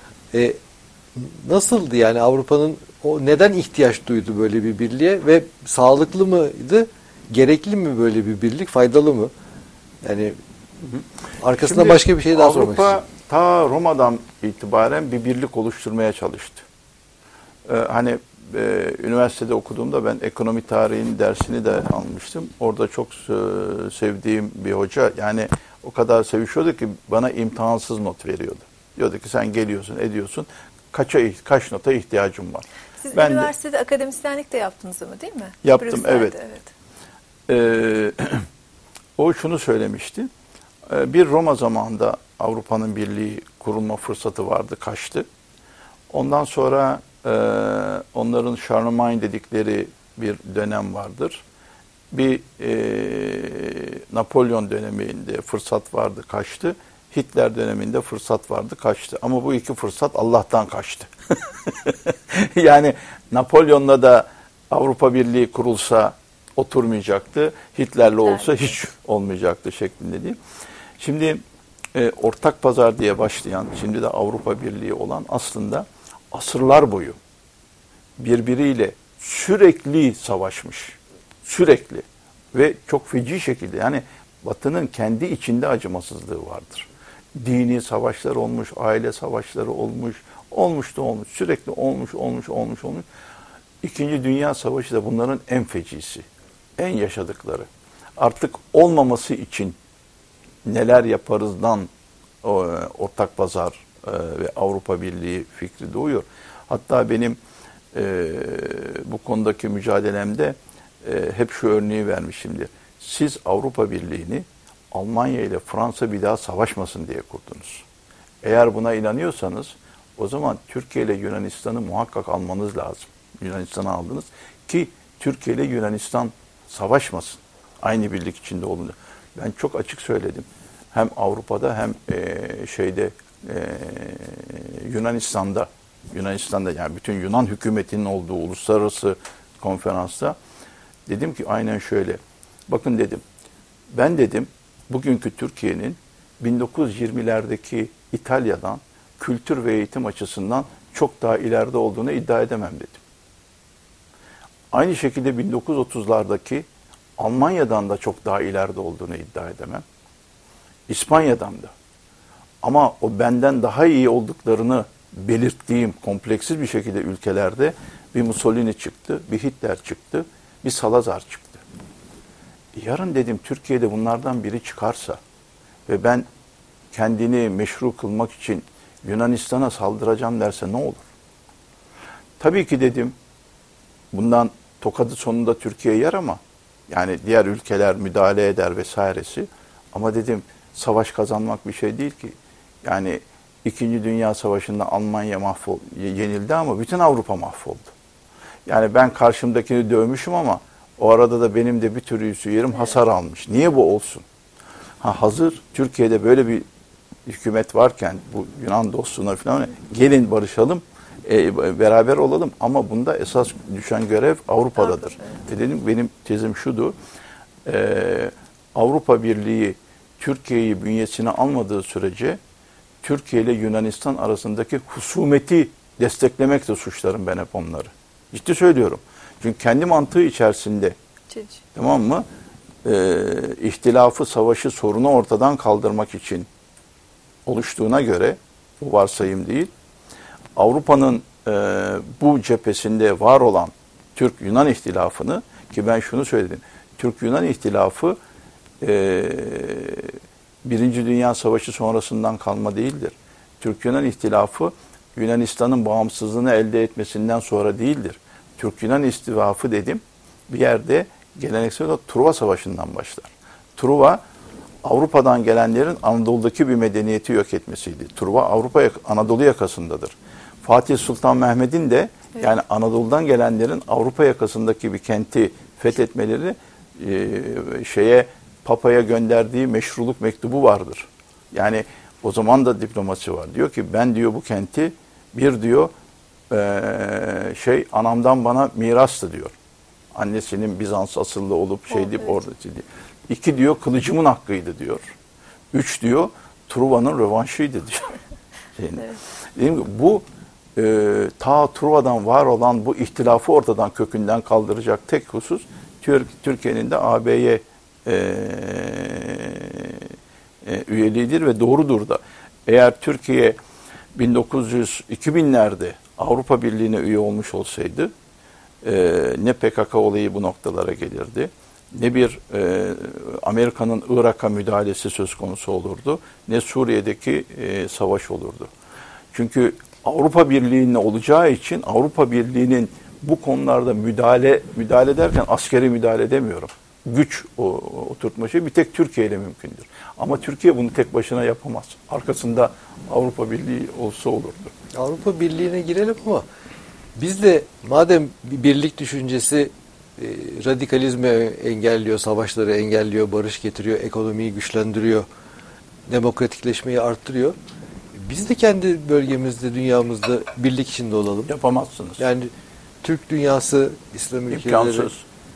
Speaker 3: Nasıldı yani Avrupa'nın neden ihtiyaç duydu böyle bir birliğe ve sağlıklı mıydı? Gerekli mi böyle bir birlik? Faydalı mı? Yani arkasında şimdi başka bir şey daha sormak istiyorum.
Speaker 2: Avrupa ta Roma'dan itibaren bir birlik oluşturmaya çalıştı. Hani üniversitede okuduğumda ben ekonomi tarihinin dersini de almıştım. Orada çok sevdiğim bir hoca, yani o kadar sevişiyordu ki bana imtihansız not veriyordu. Diyordu ki sen geliyorsun, ediyorsun. Kaç nota ihtiyacım var.
Speaker 1: Siz üniversitede akademisyenlik de yaptınız ama değil mi?
Speaker 2: Yaptım, evet. O şunu söylemişti. Bir Roma zamanında Avrupa'nın Birliği kurulma fırsatı vardı, kaçtı. Ondan sonra onların Charlemagne dedikleri bir dönem vardır. Bir Napolyon döneminde fırsat vardı, kaçtı. Hitler döneminde fırsat vardı, kaçtı. Ama bu iki fırsat Allah'tan kaçtı. Yani Napolyon'la da Avrupa Birliği kurulsa oturmayacaktı. Hitler'le olsa hiç olmayacaktı şeklinde değil. Şimdi ortak pazar diye başlayan, şimdi de Avrupa Birliği olan aslında asırlar boyu birbiriyle sürekli savaşmış. Sürekli. Ve çok feci şekilde, yani Batı'nın kendi içinde acımasızlığı vardır. Dini savaşlar olmuş, aile savaşları olmuş, sürekli olmuş. İkinci Dünya Savaşı da bunların en fecisi, en yaşadıkları. Artık olmaması için neler yaparızdan ortak pazar ve Avrupa Birliği fikri doğuyor. Hatta benim bu konudaki mücadelemde hep şu örneği vermişimdir. Siz Avrupa Birliği'ni Almanya ile Fransa bir daha savaşmasın diye kurdunuz. Eğer buna inanıyorsanız o zaman Türkiye ile Yunanistan'ı muhakkak almanız lazım. Yunanistan'ı aldınız ki Türkiye ile Yunanistan savaşmasın. Aynı birlik içinde olun. Ben çok açık söyledim. Hem Avrupa'da hem Yunanistan'da yani bütün Yunan hükümetinin olduğu uluslararası konferansta dedim ki aynen şöyle. Bakın dedim. Ben dedim bugünkü Türkiye'nin 1920'lerdeki İtalya'dan kültür ve eğitim açısından çok daha ileride olduğunu iddia edemem dedim. aynı şekilde 1930'lardaki Almanya'dan da çok daha ileride olduğunu iddia edemem. İspanya'dan da. Ama o benden daha iyi olduklarını belirttiğim kompleksiz bir şekilde ülkelerde bir Mussolini çıktı, bir Hitler çıktı, bir Salazar çıktı. Yarın dedim Türkiye'de bunlardan biri çıkarsa ve ben kendini meşru kılmak için Yunanistan'a saldıracağım derse ne olur? Tabii ki dedim bundan tokadı sonunda Türkiye yer ama yani diğer ülkeler müdahale eder vesairesi. Ama dedim savaş kazanmak bir şey değil ki. Yani 2. Dünya Savaşı'nda Almanya yenildi ama bütün Avrupa mahvoldu. Yani ben karşımdakini dövmüşüm ama o arada da benim de bir türlü yerim hasar almış. Niye bu olsun? Hazır Türkiye'de böyle bir hükümet varken bu Yunan dostluğuna falan gelin barışalım, beraber olalım ama bunda esas düşen görev Avrupa'dadır. Dedim benim tezim şudur. Avrupa Birliği Türkiye'yi bünyesine almadığı sürece Türkiye ile Yunanistan arasındaki husumeti desteklemekle suçlarım ben hep onları. Ciddi söylüyorum. Çünkü kendi mantığı içerisinde tamam mı? İhtilafı, savaşı, sorunu ortadan kaldırmak için oluştuğuna göre bu varsayım değil. Avrupa'nın bu cephesinde var olan Türk-Yunan ihtilafını ki ben şunu söyledim. Türk-Yunan ihtilafı Birinci Dünya Savaşı sonrasından kalma değildir. Türk-Yunan ihtilafı Yunanistan'ın bağımsızlığını elde etmesinden sonra değildir. Türk-Yunan ihtilafı dedim bir yerde geleneksel olarak Truva Savaşı'ndan başlar. Truva Avrupa'dan gelenlerin Anadolu'daki bir medeniyeti yok etmesiydi. Truva Avrupa Anadolu yakasındadır. Fatih Sultan Mehmet'in de yani Anadolu'dan gelenlerin Avrupa yakasındaki bir kenti fethetmeleri Papa'ya gönderdiği meşruluk mektubu vardır. Yani o zaman da diplomasi var. Diyor ki ben diyor bu kenti diyor anamdan bana mirastı diyor. Annesinin Bizans asıllı olup orada. 2 diyor kılıcımın hakkıydı diyor. 3 diyor Truva'nın rövanşıydı diyor. Dedim ki bu ta Truva'dan var olan bu ihtilafı ortadan kökünden kaldıracak tek husus Türkiye'nin de AB'ye üyeliğidir ve doğrudur da. Eğer Türkiye 2000'lerde Avrupa Birliği'ne üye olmuş olsaydı ne PKK olayı bu noktalara gelirdi, ne bir Amerika'nın Irak'a müdahalesi söz konusu olurdu, ne Suriye'deki savaş olurdu. Çünkü Avrupa Birliği'nin olacağı için Avrupa Birliği'nin bu konularda müdahale derken askeri müdahale demiyorum. Güç oturtma bir tek Türkiye ile mümkündür. Ama Türkiye bunu tek başına yapamaz. Arkasında Avrupa Birliği olsa olurdu.
Speaker 3: Avrupa Birliği'ne girelim ama biz de madem bir birlik düşüncesi radikalizmi engelliyor, savaşları engelliyor, barış getiriyor, ekonomiyi güçlendiriyor, demokratikleşmeyi arttırıyor. Biz de kendi bölgemizde, dünyamızda birlik içinde olalım.
Speaker 2: Yapamazsınız.
Speaker 3: Yani Türk dünyası, İslam ülkeleri...
Speaker 2: İmkansız.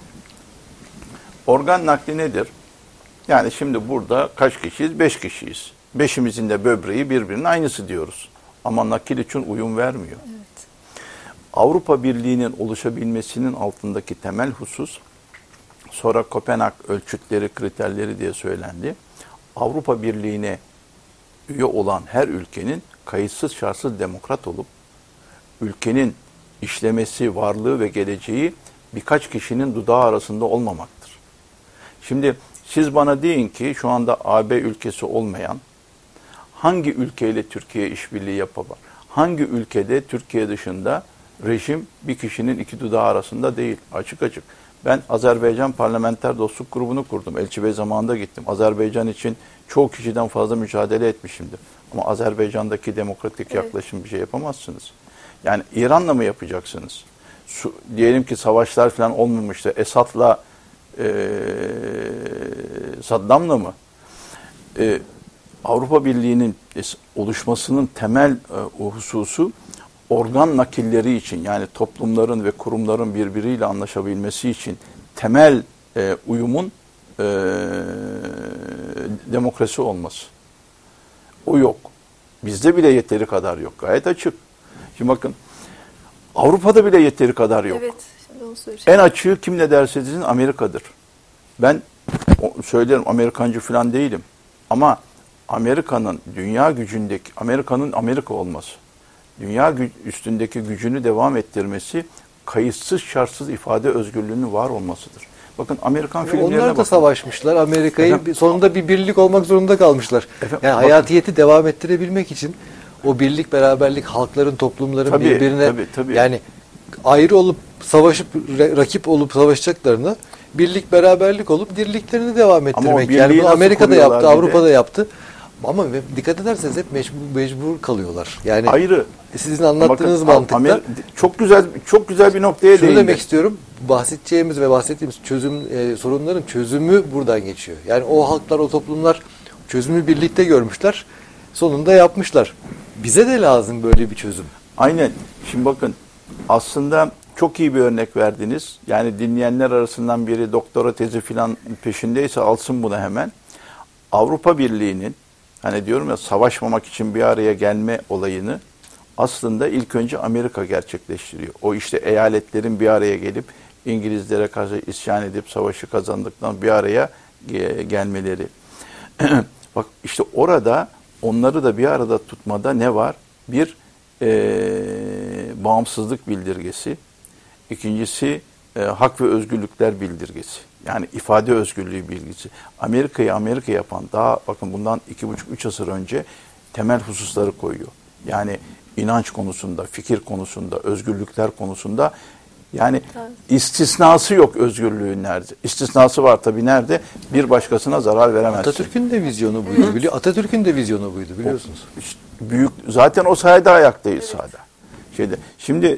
Speaker 2: Organ nakli nedir? Yani şimdi burada kaç kişiyiz? 5 kişiyiz. 5'imizin de böbreği birbirinin aynısı diyoruz. Ama nakil için uyum vermiyor.
Speaker 1: Evet.
Speaker 2: Avrupa Birliği'nin oluşabilmesinin altındaki temel husus, sonra Kopenhag ölçütleri, kriterleri diye söylendi. Avrupa Birliği'ne üye olan her ülkenin kayıtsız şartsız demokrat olup, ülkenin işlemesi, varlığı ve geleceği birkaç kişinin dudağı arasında olmamaktır. Şimdi siz bana deyin ki şu anda AB ülkesi olmayan hangi ülkeyle Türkiye işbirliği yapabilir? Hangi ülkede Türkiye dışında rejim bir kişinin 2 dudağı arasında değil? Açık açık. Ben Azerbaycan Parlamenter Dostluk Grubu'nu kurdum. Elçi Bey zamanında gittim. Azerbaycan için çoğu kişiden fazla mücadele etmişimdir. Ama Azerbaycan'daki demokratik yaklaşım bir şey yapamazsınız. Yani İran'la mı yapacaksınız? Diyelim ki savaşlar falan olmamıştı. Esad'la Saddam'la mı? Avrupa Birliği'nin oluşmasının temel hususu organ nakilleri için, yani toplumların ve kurumların birbiriyle anlaşabilmesi için temel uyumun demokrasi olması. O yok. Bizde bile yeteri kadar yok. Gayet açık. Şimdi bakın Avrupa'da bile yeteri kadar yok.
Speaker 1: Evet. Onu söyleyeceğim.
Speaker 2: En açığı kim ne derse desin Amerika'dır. Ben söylerim, Amerikancı falan değilim. Ama Amerika'nın dünya gücündeki, Amerika'nın Amerika olması, dünya üstündeki gücünü devam ettirmesi, kayıtsız şartsız ifade özgürlüğünün var olmasıdır. Bakın Amerikan filmlerine
Speaker 3: Onlar da
Speaker 2: bakın.
Speaker 3: savaşmışlar. Amerika'yı sonunda bir birlik olmak zorunda kalmışlar. Yani hayatiyeti devam ettirebilmek için o birlik, beraberlik, halkların, toplumların birbirine yani ayrı olup savaşıp rakip olup savaşacaklarına birlik, beraberlik olup dirliklerini devam ettirmek. Yani bunu Amerika'da yaptı, Avrupa'da yaptı. Ama dikkat ederseniz hep mecbur kalıyorlar. Yani
Speaker 2: ayrı.
Speaker 3: Sizin anlattığınız mantıkla
Speaker 2: çok güzel bir noktaya değindi.
Speaker 3: Şunu demek istiyorum. Bahsedeceğimiz ve bahsettiğimiz sorunların çözümü buradan geçiyor. Yani o halklar, o toplumlar çözümü birlikte görmüşler. Sonunda yapmışlar. Bize de lazım böyle bir çözüm.
Speaker 2: Aynen. Şimdi bakın, aslında çok iyi bir örnek verdiniz. Yani dinleyenler arasından biri doktora tezi falan peşindeyse alsın bunu hemen. Avrupa Birliği'nin, hani diyorum ya, savaşmamak için bir araya gelme olayını aslında ilk önce Amerika gerçekleştiriyor. O işte eyaletlerin bir araya gelip İngilizlere karşı isyan edip savaşı kazandıktan bir araya gelmeleri. Bak işte orada onları da bir arada tutmada ne var? Bir bağımsızlık bildirgesi. İkincisi hak ve özgürlükler bildirgesi. Yani ifade özgürlüğü bilgisi. Amerika'yı Amerika yapan, daha bakın bundan 2,5-3 asır önce temel hususları koyuyor. Yani inanç konusunda, fikir konusunda, özgürlükler konusunda, yani istisnası yok özgürlüğün nerede? İstisnası var tabii, nerede? Bir başkasına zarar veremezsin.
Speaker 3: Atatürk'ün de vizyonu buydu. Atatürk'ün de vizyonu buydu, biliyorsunuz.
Speaker 2: Büyük, zaten o sayede ayaktayız sahada. Şimdi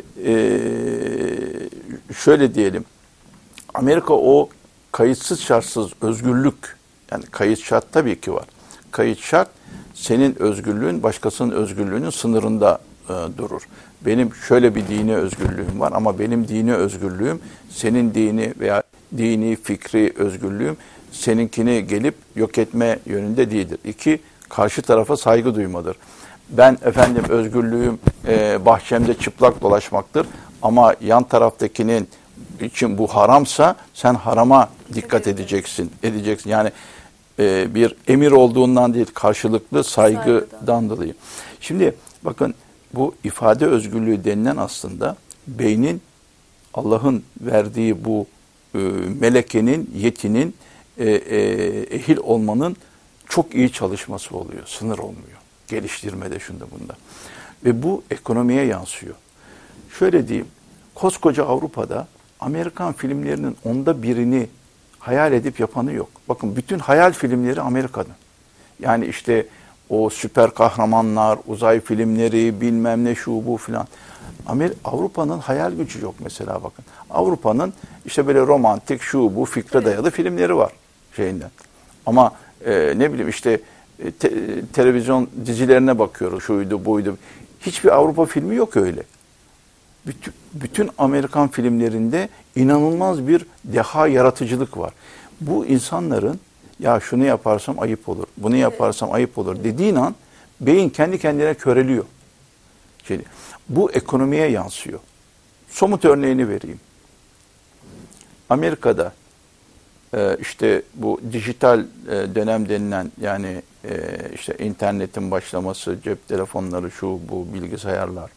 Speaker 2: şöyle diyelim. Amerika o kayıtsız şartsız özgürlük, yani kayıt şart tabii ki var. Kayıt şart, senin özgürlüğün başkasının özgürlüğünün sınırında durur. Benim şöyle bir dini özgürlüğüm var ama benim dini özgürlüğüm senin dini veya dini fikri özgürlüğüm seninkini gelip yok etme yönünde değildir. 2, karşı tarafa saygı duymadır. Ben efendim özgürlüğüm bahçemde çıplak dolaşmaktır ama yan taraftakinin için bu haramsa sen harama dikkat edeceksin. Yani bir emir olduğundan değil, karşılıklı saygıdan dolayı. Şimdi bakın, bu ifade özgürlüğü denilen aslında beynin, Allah'ın verdiği bu melekenin, yetinin, ehil olmanın çok iyi çalışması oluyor. Sınır olmuyor. Geliştirmede, şunda bunda. Ve bu ekonomiye yansıyor. Şöyle diyeyim, koskoca Avrupa'da Amerikan filmlerinin 1/10'ini hayal edip yapanı yok. Bakın, bütün hayal filmleri Amerika'nın. Yani işte o süper kahramanlar, uzay filmleri, bilmem ne, şu bu filan. Avrupa'nın hayal gücü yok mesela, bakın. Avrupa'nın işte böyle romantik, şu bu fikre dayalı filmleri var şeyinden. Ama ne bileyim işte televizyon dizilerine bakıyoruz, şuydu buydu. Hiçbir Avrupa filmi yok öyle. Bütün Amerikan filmlerinde inanılmaz bir deha, yaratıcılık var. Bu insanların, ya şunu yaparsam ayıp olur, bunu yaparsam ayıp olur dediğin an beyin kendi kendine köreliyor. Bu ekonomiye yansıyor. Somut örneğini vereyim. Amerika'da işte bu dijital dönem denilen, yani işte internetin başlaması, cep telefonları, şu bu bilgisayarlar,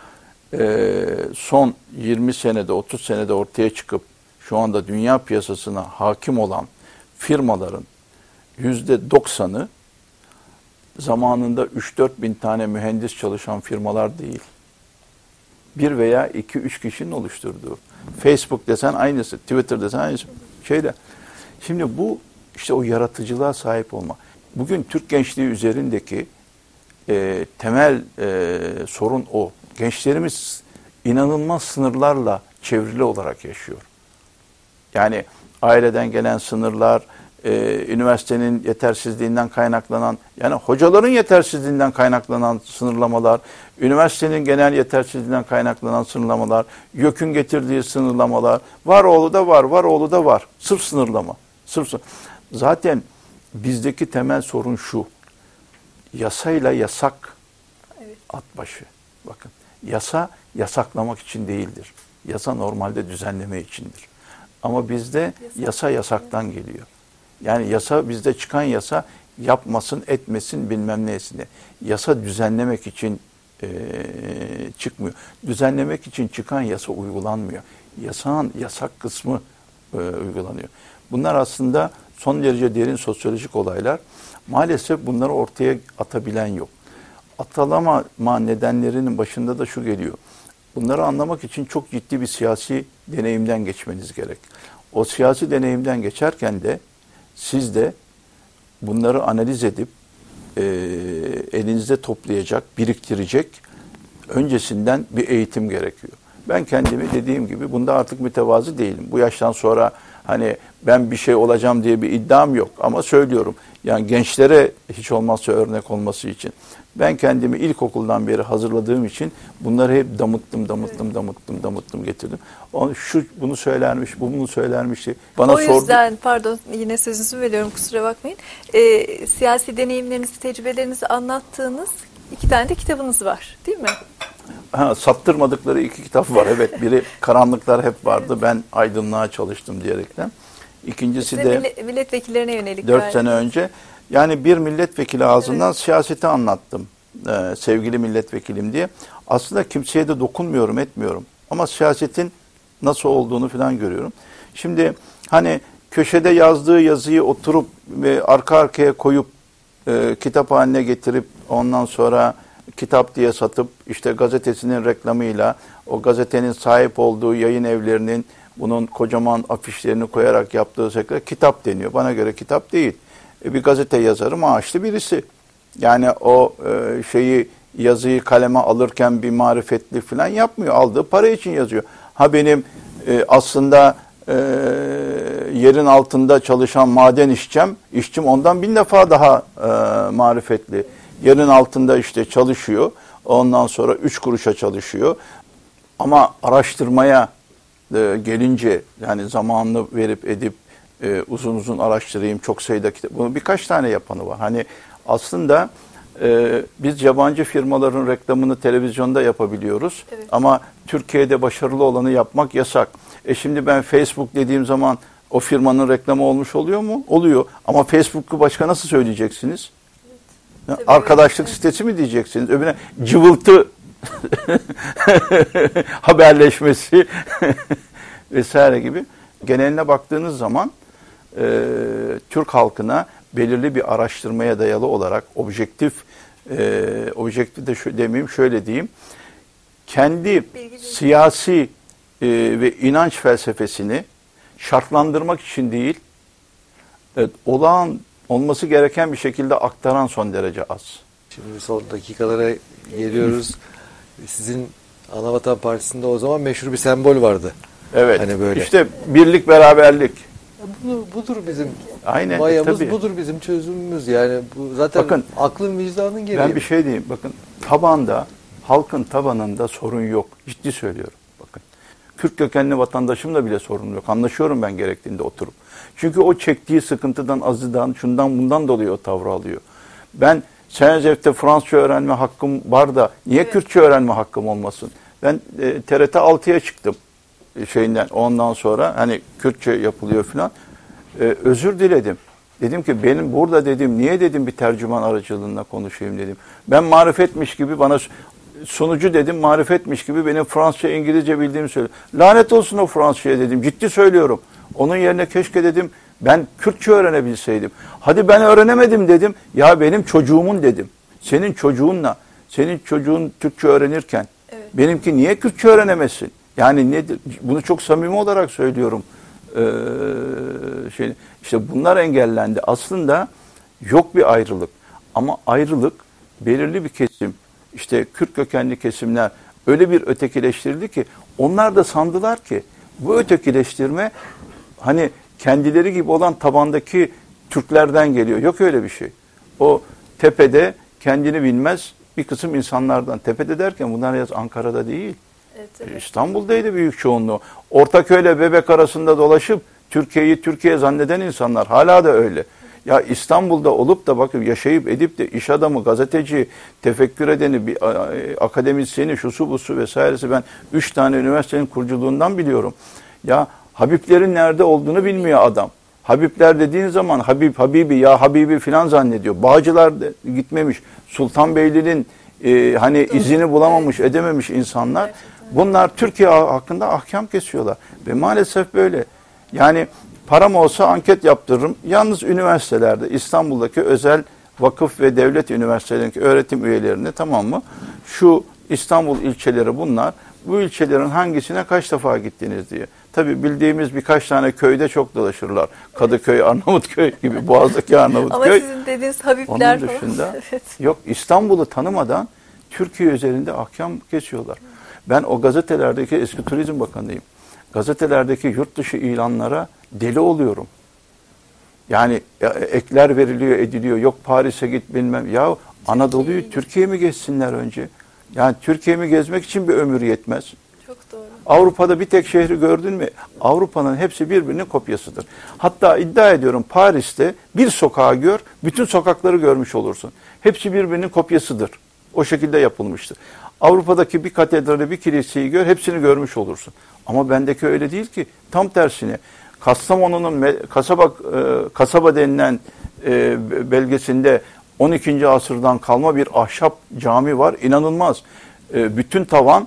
Speaker 2: son 20 senede, 30 senede ortaya çıkıp şu anda dünya piyasasına hakim olan firmaların %90'ı zamanında 3-4 bin tane mühendis çalışan firmalar değil. 1 veya 2-3 kişinin oluşturduğu. Facebook desen aynısı, Twitter desen aynısı. Şimdi bu işte o yaratıcılığa sahip olma. Bugün Türk gençliği üzerindeki temel sorun o. Gençlerimiz inanılmaz sınırlarla çevrili olarak yaşıyor. Yani aileden gelen sınırlar, üniversitenin yetersizliğinden kaynaklanan, yani hocaların yetersizliğinden kaynaklanan sınırlamalar, üniversitenin genel yetersizliğinden kaynaklanan sınırlamalar, YÖK'ün getirdiği sınırlamalar, var oğlu da var, var oğlu da var. Sırf sınırlama. Zaten bizdeki temel sorun şu: yasayla yasak at başı. Bakın, yasa yasaklamak için değildir. Yasa normalde düzenleme içindir. Ama bizde yasa yasaktan geliyor. Yani yasa, bizde çıkan yasa yapmasın, etmesin, bilmem neyesine. Yasa düzenlemek için çıkmıyor. Düzenlemek için çıkan yasa uygulanmıyor. Yasağın yasak kısmı uygulanıyor. Bunlar aslında son derece derin sosyolojik olaylar. Maalesef bunları ortaya atabilen yok. Atılamama nedenlerinin başında da şu geliyor. Bunları anlamak için çok ciddi bir siyasi deneyimden geçmeniz gerek. O siyasi deneyimden geçerken de siz de bunları analiz edip elinizde toplayacak, biriktirecek öncesinden bir eğitim gerekiyor. Ben kendimi dediğim gibi bunda artık mütevazı değilim. Bu yaştan sonra hani ben bir şey olacağım diye bir iddiam yok ama söylüyorum. Yani gençlere hiç olmazsa örnek olması için. Ben kendimi ilkokuldan beri hazırladığım için bunları hep damıttım getirdim. Şu bunu söylermiş, bu bunu söylermiş diye. Bana
Speaker 1: o yüzden pardon yine sözünüzü veriyorum kusura bakmayın. Siyasi deneyimlerinizi, tecrübelerinizi anlattığınız 2 tane de kitabınız var değil mi?
Speaker 2: Saptırmadıkları 2 kitap var. Evet, biri Karanlıklar Hep Vardı. Ben aydınlığa çalıştım diyerekten. İkincisi de
Speaker 1: milletvekillerine yönelik
Speaker 2: 4 sene önce. Yani bir milletvekili ağzından siyaseti anlattım. Sevgili milletvekilim diye. Aslında kimseye de dokunmuyorum, etmiyorum. Ama siyasetin nasıl olduğunu falan görüyorum. Şimdi hani köşede yazdığı yazıyı oturup ve arka arkaya koyup kitap haline getirip ondan sonra kitap diye satıp işte gazetesinin reklamıyla o gazetenin sahip olduğu yayın evlerinin bunun kocaman afişlerini koyarak yaptığı şekilde kitap deniyor. Bana göre kitap değil. Bir gazete yazarı maaşlı birisi. Yani o yazıyı kaleme alırken bir marifetli falan yapmıyor. Aldığı para için yazıyor. Ha benim aslında yerin altında çalışan maden işçim ondan 1000 defa daha marifetli. Yerin altında işte çalışıyor. Ondan sonra 3 kuruşa çalışıyor. Ama araştırmaya gelince yani zamanını verip edip uzun uzun araştırayım çok sayıda kitap. Bunu birkaç tane yapanı var. Hani aslında biz yabancı firmaların reklamını televizyonda yapabiliyoruz. Evet. Ama Türkiye'de başarılı olanı yapmak yasak. Şimdi ben Facebook dediğim zaman o firmanın reklamı olmuş oluyor mu? Oluyor. Ama Facebook'u başka nasıl söyleyeceksiniz? Evet. Arkadaşlık sitesi mi diyeceksiniz? Öbürüne cıvıltı haberleşmesi vesaire gibi. Geneline baktığınız zaman Türk halkına belirli bir araştırmaya dayalı olarak objektif de demeyeyim şöyle diyeyim, kendi siyasi ve inanç felsefesini şartlandırmak için değil, olması gereken bir şekilde aktaran son derece az.
Speaker 3: Şimdi son dakikalara geliyoruz. Sizin Anavatan Partisi'nde o zaman meşhur bir sembol vardı.
Speaker 2: Evet.
Speaker 3: Hani böyle.
Speaker 2: İşte birlik, beraberlik.
Speaker 3: Budur bizim
Speaker 2: aynen,
Speaker 3: mayamız,
Speaker 2: tabii.
Speaker 3: Budur bizim çözümümüz. Yani bu zaten bakın, aklın vicdanın gereği.
Speaker 2: Ben bir şey diyeyim. Bakın halkın tabanında sorun yok. Ciddi söylüyorum. Bakın. Kürt kökenli vatandaşımla bile sorun yok. Anlaşıyorum ben gerektiğinde oturup. Çünkü o çektiği sıkıntıdan, azıdan, şundan bundan dolayı o tavrı alıyor. Ben Senezev'te Fransızca öğrenme hakkım var da niye Kürtçe öğrenme hakkım olmasın? Ben TRT 6'ya çıktım ondan sonra hani Kürtçe yapılıyor falan. Özür diledim. Dedim ki benim burada dedim niye dedim bir tercüman aracılığında konuşayım dedim. Ben marifetmiş gibi bana sunucu dedim marifetmiş gibi benim Fransızca İngilizce bildiğimi söylüyor. Lanet olsun o Fransızca'ya dedim. Ciddi söylüyorum. Onun yerine keşke dedim ben Kürtçe öğrenebilseydim. Hadi ben öğrenemedim dedim. Ya benim çocuğumun dedim. Senin çocuğunla senin çocuğun Türkçe öğrenirken benimki niye Kürtçe öğrenemesin? Yani nedir? Bunu çok samimi olarak söylüyorum. İşte bunlar engellendi. Aslında yok bir ayrılık. Ama ayrılık belirli bir kesim, işte Kürt kökenli kesimler öyle bir ötekileştirildi ki onlar da sandılar ki bu ötekileştirme hani kendileri gibi olan tabandaki Türklerden geliyor. Yok öyle bir şey. O tepede kendini bilmez bir kısım insanlardan. Tepede derken bunlar yalnız Ankara'da değil. Evet. İstanbul'daydı büyük çoğunluğu. Ortaköy'le Bebek arasında dolaşıp Türkiye'yi Türkiye zanneden insanlar hala da öyle. Ya İstanbul'da olup da bakın yaşayıp edip de iş adamı, gazeteci, tefekkür edeni, bir akademisyeni, şusu busu vesairesi, ben 3 tane üniversitenin kuruculuğundan biliyorum. Ya Habiblerin nerede olduğunu bilmiyor adam. Habibler dediğin zaman Habibi ya Habibi filan zannediyor. Bağcılar gitmemiş. Sultanbeyli'nin hani izini bulamamış, edememiş insanlar. Bunlar Türkiye hakkında ahkam kesiyorlar. Ve maalesef böyle. Yani param olsa anket yaptırırım. Yalnız üniversitelerde, İstanbul'daki özel vakıf ve devlet üniversitelerindeki öğretim üyelerini, tamam mı? Şu İstanbul ilçeleri bunlar. Bu ilçelerin hangisine kaç defa gittiniz diye. Tabii bildiğimiz birkaç tane köyde çok dolaşırlar. Kadıköy, Arnavutköy gibi, Boğaz'daki Arnavutköy.
Speaker 1: Ama sizin dediğiniz Habibler
Speaker 2: onun dışında
Speaker 1: falan. Evet.
Speaker 2: yok, İstanbul'u tanımadan Türkiye üzerinde ahkam kesiyorlar. Ben o gazetelerdeki, eski Turizm Bakanıyım, gazetelerdeki yurt dışı ilanlara deli oluyorum. Yani ekler veriliyor, ediliyor. Yok Paris'e git bilmem. Ya Anadolu'yu, Türkiye mi gezsinler önce? Yani Türkiye'mi gezmek için bir ömür yetmez.
Speaker 1: Çok doğru.
Speaker 2: Avrupa'da bir tek şehri gördün mü? Avrupa'nın hepsi birbirinin kopyasıdır. Hatta iddia ediyorum, Paris'te bir sokağı gör, bütün sokakları görmüş olursun. Hepsi birbirinin kopyasıdır. O şekilde yapılmıştır. Avrupa'daki bir katedrali, bir kiliseyi gör, hepsini görmüş olursun. Ama bendeki öyle değil ki. Tam tersine. Kastamonu'nun kasaba denilen belgesinde 12. asırdan kalma bir ahşap cami var. İnanılmaz. Bütün tavan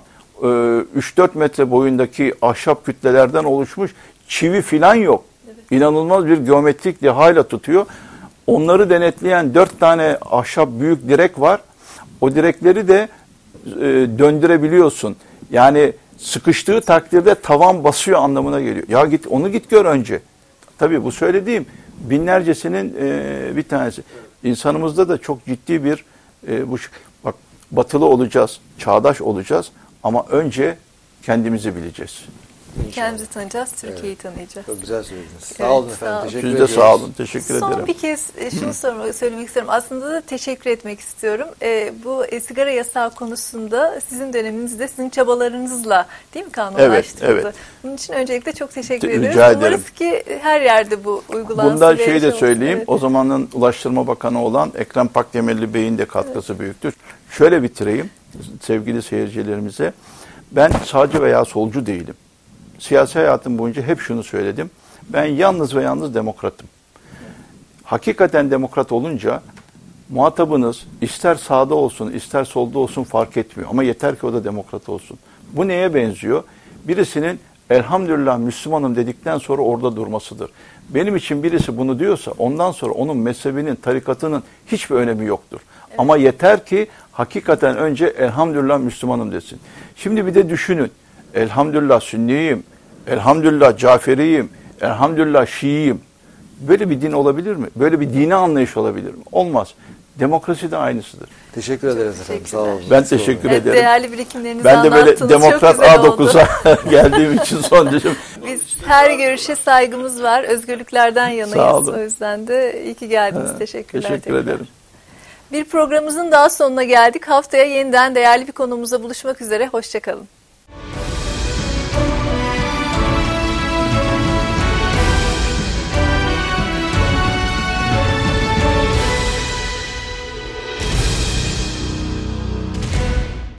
Speaker 2: 3-4 metre boyundaki ahşap kütlelerden oluşmuş, çivi filan yok. Evet. İnanılmaz bir geometrik dehayla tutuyor. Onları denetleyen 4 tane ahşap büyük direk var. O direkleri de döndürebiliyorsun. Yani sıkıştığı takdirde tavan basıyor anlamına geliyor. Ya git gör önce. Tabii bu söylediğim binlercesinin bir tanesi. İnsanımızda da çok ciddi bir bak, batılı olacağız, çağdaş olacağız ama önce kendimizi bileceğiz.
Speaker 1: Kendimizi tanıyacağız, Türkiye'yi tanıyacağız.
Speaker 3: Çok güzel söylediniz.
Speaker 1: Evet,
Speaker 3: Sağ olun efendim. Teşekkür
Speaker 2: Siz de
Speaker 3: ediyoruz.
Speaker 2: sağ olun. Teşekkür ederim.
Speaker 1: Son bir kez şunu söylemek istiyorum. Aslında da teşekkür etmek istiyorum. Bu sigara yasağı konusunda sizin döneminizde, sizin çabalarınızla değil mi kanunlaştırıldı?
Speaker 2: Evet, evet.
Speaker 1: Bunun için öncelikle çok teşekkür
Speaker 2: Rica
Speaker 1: ediyoruz.
Speaker 2: ederim.
Speaker 1: Umarız ki her yerde bu uygulansın.
Speaker 2: Bundan şeyi de söyleyeyim.
Speaker 1: Evet.
Speaker 2: O zamanın Ulaştırma Bakanı olan Ekrem Pakdemirli Bey'in de katkısı büyüktür. Şöyle bitireyim sevgili seyircilerimize. Ben sağcı veya solcu değilim. Siyasi hayatım boyunca hep şunu söyledim. Ben yalnız ve yalnız demokratım. Hakikaten demokrat olunca muhatabınız ister sağda olsun, ister solda olsun fark etmiyor. Ama yeter ki o da demokrat olsun. Bu neye benziyor? Birisinin elhamdülillah Müslümanım dedikten sonra orada durmasıdır. Benim için birisi bunu diyorsa ondan sonra onun mezhebinin, tarikatının hiçbir önemi yoktur. Evet. Ama yeter ki hakikaten önce elhamdülillah Müslümanım desin. Şimdi bir de düşünün. Elhamdülillah Sünniyim, elhamdülillah Caferiyim, elhamdülillah Şiiyim. Böyle bir din olabilir mi? Böyle bir dini anlayış olabilir mi? Olmaz. Demokrasi de aynısıdır.
Speaker 3: Teşekkür ederiz efendim. Sağ olun.
Speaker 2: Ben teşekkür ederim.
Speaker 1: Değerli birikimlerinizi
Speaker 2: ben de böyle
Speaker 1: anlattınız.
Speaker 2: Demokrat A9'a geldiğim için son düşüm.
Speaker 1: Biz her görüşe saygımız var. Özgürlüklerden yanayız. O yüzden de iyi ki geldiniz. Teşekkürler.
Speaker 2: Teşekkür ederim.
Speaker 1: Bir programımızın daha sonuna geldik. Haftaya yeniden değerli bir konuğumuzla buluşmak üzere. Hoşça kalın.